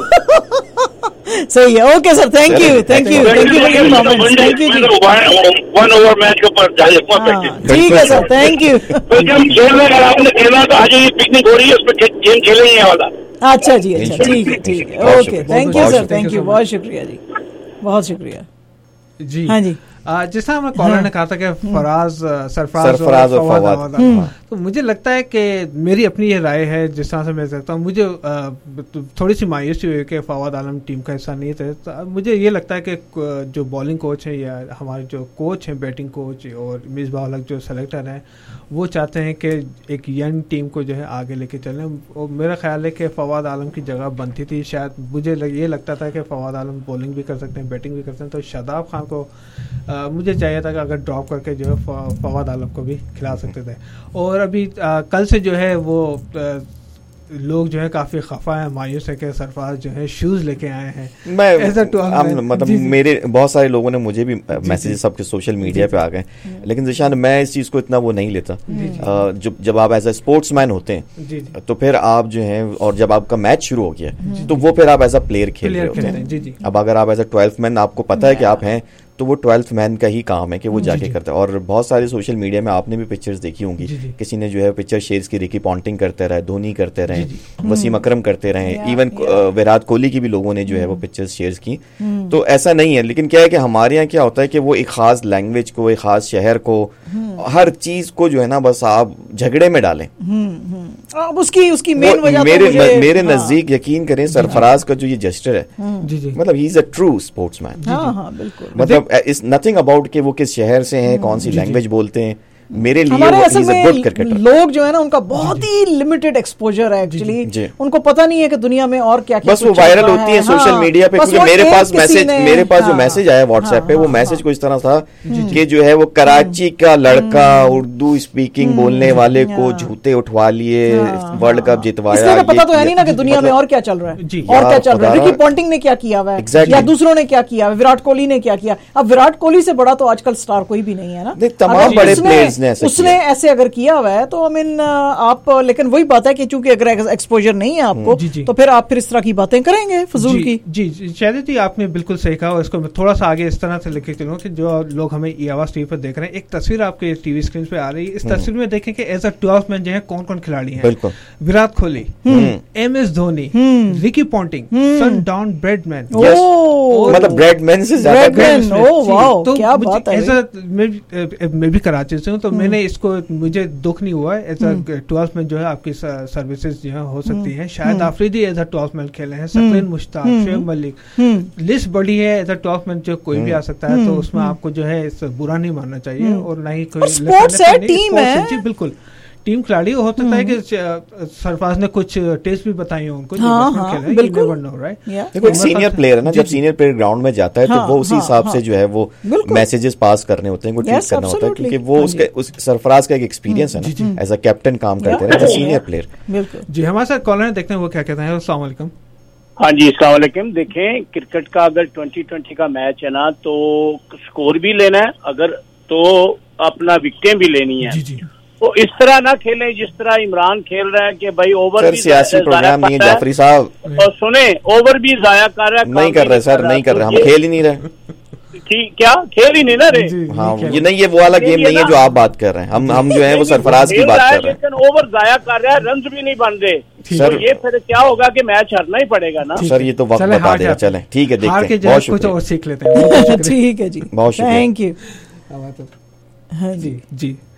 सही है। Okay sir, thank you thank you thank you for your comments. Thank you जी। वन ओवर मैच के ऊपर जाए हाँ, ठीक है सर, थैंक यू। क्योंकि हम खेल रहे हैं, अगर आपने खेलना तो आज ये पिकनिक हो रही है, उसमें गेम खेलेंगे ये वाला। अच्छा जी, अच्छा ठीक है ठीक है। बहुत ओके शुक्रिया, थैंक यू बहुत सर, शुक्रिया। थैंक यू, बहुत शुक्रिया जी, बहुत शुक्रिया जी हाँ जी। आ, जिस तरह हमारे कॉलर ने कहा था कि फराज अ, सरफराज सरफराज और फवाद फवाद। अहमद, हम्म। तो मुझे लगता है कि मेरी अपनी ये राय है, जिस तरह से मैं सकता हूँ, मुझे अ, थोड़ी सी मायूसी हुई कि फवाद आलम टीम का हिस्सा नहीं थे। तो मुझे ये लगता है कि क- जो बॉलिंग कोच है या हमारे जो कोच हैं, बैटिंग कोच और मिसबाह उल हक जो सेलेक्टर हैं, वो चाहते हैं कि एक यंग टीम को जो है आगे लेके चलें। और मेरा ख्याल है कि फवाद आलम की जगह बनती थी। शायद मुझे लग, ये लगता था कि फवाद आलम बॉलिंग भी कर सकते हैं, बैटिंग भी कर सकते हैं। तो शादाब खान को आ, मुझे चाहिए था कि अगर ड्रॉप करके जो है फ- फवाद आलम को भी खिला सकते थे। और अभी आ, कल से जो है वो आ, लोग जो है काफी खफा है, मायूस है कि सरफराज जो है शूज लेके आए हैं। मैं As a twelve हम- man। मतलब जी, जी। मेरे बहुत सारे लोगों ने मुझे भी मैसेजेस सबके सोशल मीडिया पे आ गए, लेकिन जिशान मैं इस चीज को इतना वो नहीं लेता। अ, जब जब आप एज ए स्पोर्ट्समैन होते जी, जी। हैं तो फिर आप जो है, और जब आपका मैच शुरू हो गया तो वो फिर आप एज अ प्लेयर खेल रहे प्लेयर होते खेलते हैं, जी, हैं। जी। अब अगर आप एज अ ट्वेल्थ मैन, आपको पता है कि आप हैं, तो वो ट्वेल्थ मैन का ही काम है कि वो जाके करता है। और बहुत सारे सोशल मीडिया में आपने भी पिक्चर्स देखी होंगी, किसी ने जो है पिक्चर शेयर की, रिकी पॉन्टिंग करते रहे, धोनी करते रहे, वसीम अकरम करते रहे, इवन विराट कोहली की भी लोगों ने जो है वो पिक्चर्स शेयर की। तो ऐसा नहीं है, लेकिन क्या है कि हमारे यहाँ क्या होता है कि वो एक खास लैंग्वेज को, एक खास शहर को, हर चीज को जो है ना बस आप झगड़े में डालें। अब उसकी उसकी मेन वो वजह मेरे तो मुझे- मेरे हाँ, नजदीक यकीन करें, सरफराज का जो ये जेस्टर है, जी जी मतलब he is a true sportsman. हाँ हाँ बिल्कुल। मतलब इज नथिंग अबाउट कि वो किस शहर से हैं, कौन सी लैंग्वेज बोलते हैं। मेरे लिए हमारे वो असल इज अ में गुड क्रिकेटर। लोग जो है ना, उनका बहुत ही लिमिटेड एक्सपोजर है एक्चुअली। जी। उनको पता नहीं है कि दुनिया में और क्या क्या बस वो वायरल होती है सोशल मीडिया पे, क्योंकि मेरे पास मैसेज मेरे पास जो मैसेज आया व्हाट्सएप पे, वो मैसेज कुछ तरह था कि जो है वो कराची का लड़का उर्दू स्पीकिंग बोलने वाले को जूते उठवा लिए, वर्ल्ड कप जितवाया। इसलिए तो पता ये तो है नहीं ना कि किया। दुनिया में मतलब- और क्या चल रहा है, जी। और क्या यार, चल रहा है। खुदा- रिकी पॉन्टिंग ने क्या किया हुआ है, Exactly. या दूसरों ने क्या किया है, विराट कोहली ने क्या किया। अब विराट कोहली से बड़ा तो आजकल स्टार कोई भी नहीं है ना। तमाम अगर बड़े उसने- players ने ऐसा उसने ऐसे अगर किया हुआ है तो आई मीन आप, लेकिन वही बात है कि चूंकि अगर एक्सपोजर नहीं है आपको, जी, जी। तो फिर आप फिर इस तरह की बातें करेंगे फजूल जी, की। जी जी शायद जी आपने बिल्कुल सही कहा। और इसको मैं थोड़ा सा आगे इस तरह से लेके चलूँ कि जो लोग हमें ई आवाज टीवी पर देख रहे हैं, एक तस्वीर आपके टीवी स्क्रीन पे आ रही है। इस तस्वीर में देखें कि एज अ ट्वेल्थ मैन जो है कौन कौन खिलाड़ी हैं। बिल्कुल। Virat Kohli, M S Dhoni, Ricky Ponting, सन डाउन ब्रेडमैन। Yes. ओह, मतलब ब्रेडमैन से ज्यादा ब्रेडमैन, ओह वाओ, तो क्या मुझे बात है एज अ मैं भी- मैं भी कराची से हूँ, तो मैंने इसको, मुझे दुख नहीं हुआ है। एज अ ट्वेल्थ मैन जो है आपकी सर्विसेज जो है हो सकती हैं। शायद Afridi as a twelfth man खेले हैं, सकलीन मुश्ताक, शुएब मलिक, लिस्ट बड़ी है। एज अ ट्वेल्थ मैन जो कोई भी आ सकता है, तो उसमें आपको जो है इस बुरा नहीं मानना चाहिए और ना ही कोई स्पोर्ट्स है, टीम है। जी बिल्कुल, टीम खिलाड़ी हो सकता है कि सरफराज ने कुछ टेस्ट भी बताई हो उनको, हाँ, हाँ, बिल्कुल। देखो एक सीनियर प्लेयर है ना, जब सीनियर प्लेयर ग्राउंड में जाता है तो हाँ, वो उसी हाँ, हिसाब हाँ, से जो है वो मैसेजेस पास करने होते हैं, वो ट्वीट Yes, करना होता है, absolutely. क्योंकि वो हाँ उसका उस सरफराज का एक एक्सपीरियंस है ना, एज अ कैप्टन काम करते हैं, एज अ सीनियर प्लेयर। बिल्कुल जी। हमारे साथ कॉलर हैं, देखते हैं वो क्या कहते हैं। अस्सलाम वालेकुम। हाँ जी, अस्सलाम वालेकुम। देखें, क्रिकेट का अगर ट्वेंटी ट्वेंटी का मैच है ना, तो स्कोर भी लेना है, अगर तो अपना विकेटें भी लेनी है। जी जी। तो इस तरह ना खेलें जिस तरह इमरान खेल रहा है कि भाई ओवर सर भी सियासी जाया प्रोग्राम नहीं है कर रहा जाफरी साहब, और सुने ओवर भी जाया कर रहा है, नहीं काम कर भी रहे सर, नहीं कर रहे, हम खेल ही नहीं रहे। ठीक, क्या खेल ही नहीं ना रे। हाँ, ये नहीं, ये वो वाला गेम नहीं है जो आप बात कर रहे हैं। हम हम जो है वो सरफराज की बात कर रहे हैं। लेकिन ओवर जाया कर रहा है, रन भी नहीं बन रहे, सर तो ये फिर क्या होगा कि मैच हारना ही पड़ेगा ना। सर ये तो वक्त चलें, बता हार देगा। जाते हैं। चलें ठीक है, हार देखते के हैं। बहुत कुछ और शुक्रिया, सीख लेते हैं। ठीक है जी, बहुत शुक्रिया। Thank you. हाँ जी जी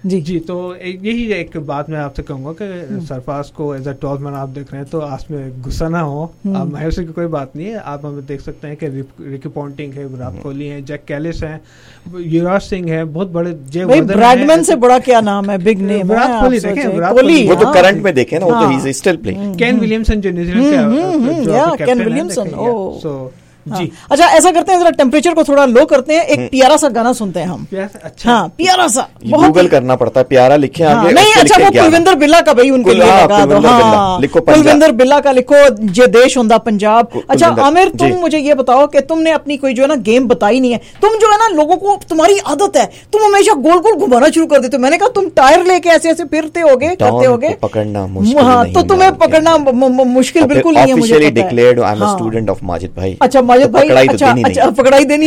जी जी तो एक- यही एक बात मैं आपसे कहूंगा कि सरफराज को एज अ ट्वेल्थ मैन आप देख रहे हैं तो आप में गुस्सा ना हो। हम्म। आप माहिर सिंह की कोई बात नहीं है, आप हमें देख सकते हैं कि रिक- रिकी पॉन्टिंग है, विराट कोहली है, जैक कैलिस है, युवराज सिंह है, बहुत बड़े जय भाई वर्धन ब्रैडमैन हैं। से बड़ा क्या नाम है, बिग नेम विराट कोहली देखें, विराट कोहली वो तो हाँ। करंट में देखे ना, वो तो हाँ। He is still playing. Kane Williamson जो न्यूजीलैंड के हम्म, हम्म, जो या, आपके केन कैप्टन हैं, विलियमसन, देखें, ओ। या, so, हाँ। जी अच्छा ऐसा करते हैं, जरा टेम्परेचर को थोड़ा लो करते हैं, एक प्यारा सा गाना सुनते हैं हम। अच्छा हाँ प्यारा सा, गूगल करना पड़ता है, प्यारा लिखे हाँ, आगे नहीं उसके अच्छा लिखे वो ग्यारह। कुलविंदर बिल्ला का भाई उनके कुल- लिए हाँ, लगा दो। कुलविंदर बिल्ला, हाँ लिखो पंजाब। कुलविंदर बिल्ला का लिखो, जे देश होंदा पंजाब। अच्छा कुलविंदर, आमिर तुम जी। मुझे ये बताओ कि तुमने अपनी कोई जो है ना गेम बताई नहीं है, तुम जो है ना लोगों को, तुम्हारी आदत है तुम हमेशा गोल गोल घुमाना शुरू कर देते हो। मैंने कहा तुम टायर लेके ऐसे ऐसे फिरते होगे करते डॉन होगे, को पकड़ना मुश्किल हाँ नहीं तो है। तुम्हें पकड़ना म- म- मुश्किल बिल्कुल नहीं है, मुझे ऑफिशियली पता है। डिक्लेयर्ड आई एम अ हाँ। स्टूडेंट ऑफ माजिद भाई। अच्छा माजिद तो भाई, पकड़ाई तो अच्छा देनी नहीं अच्छा है। पकड़ाई देनी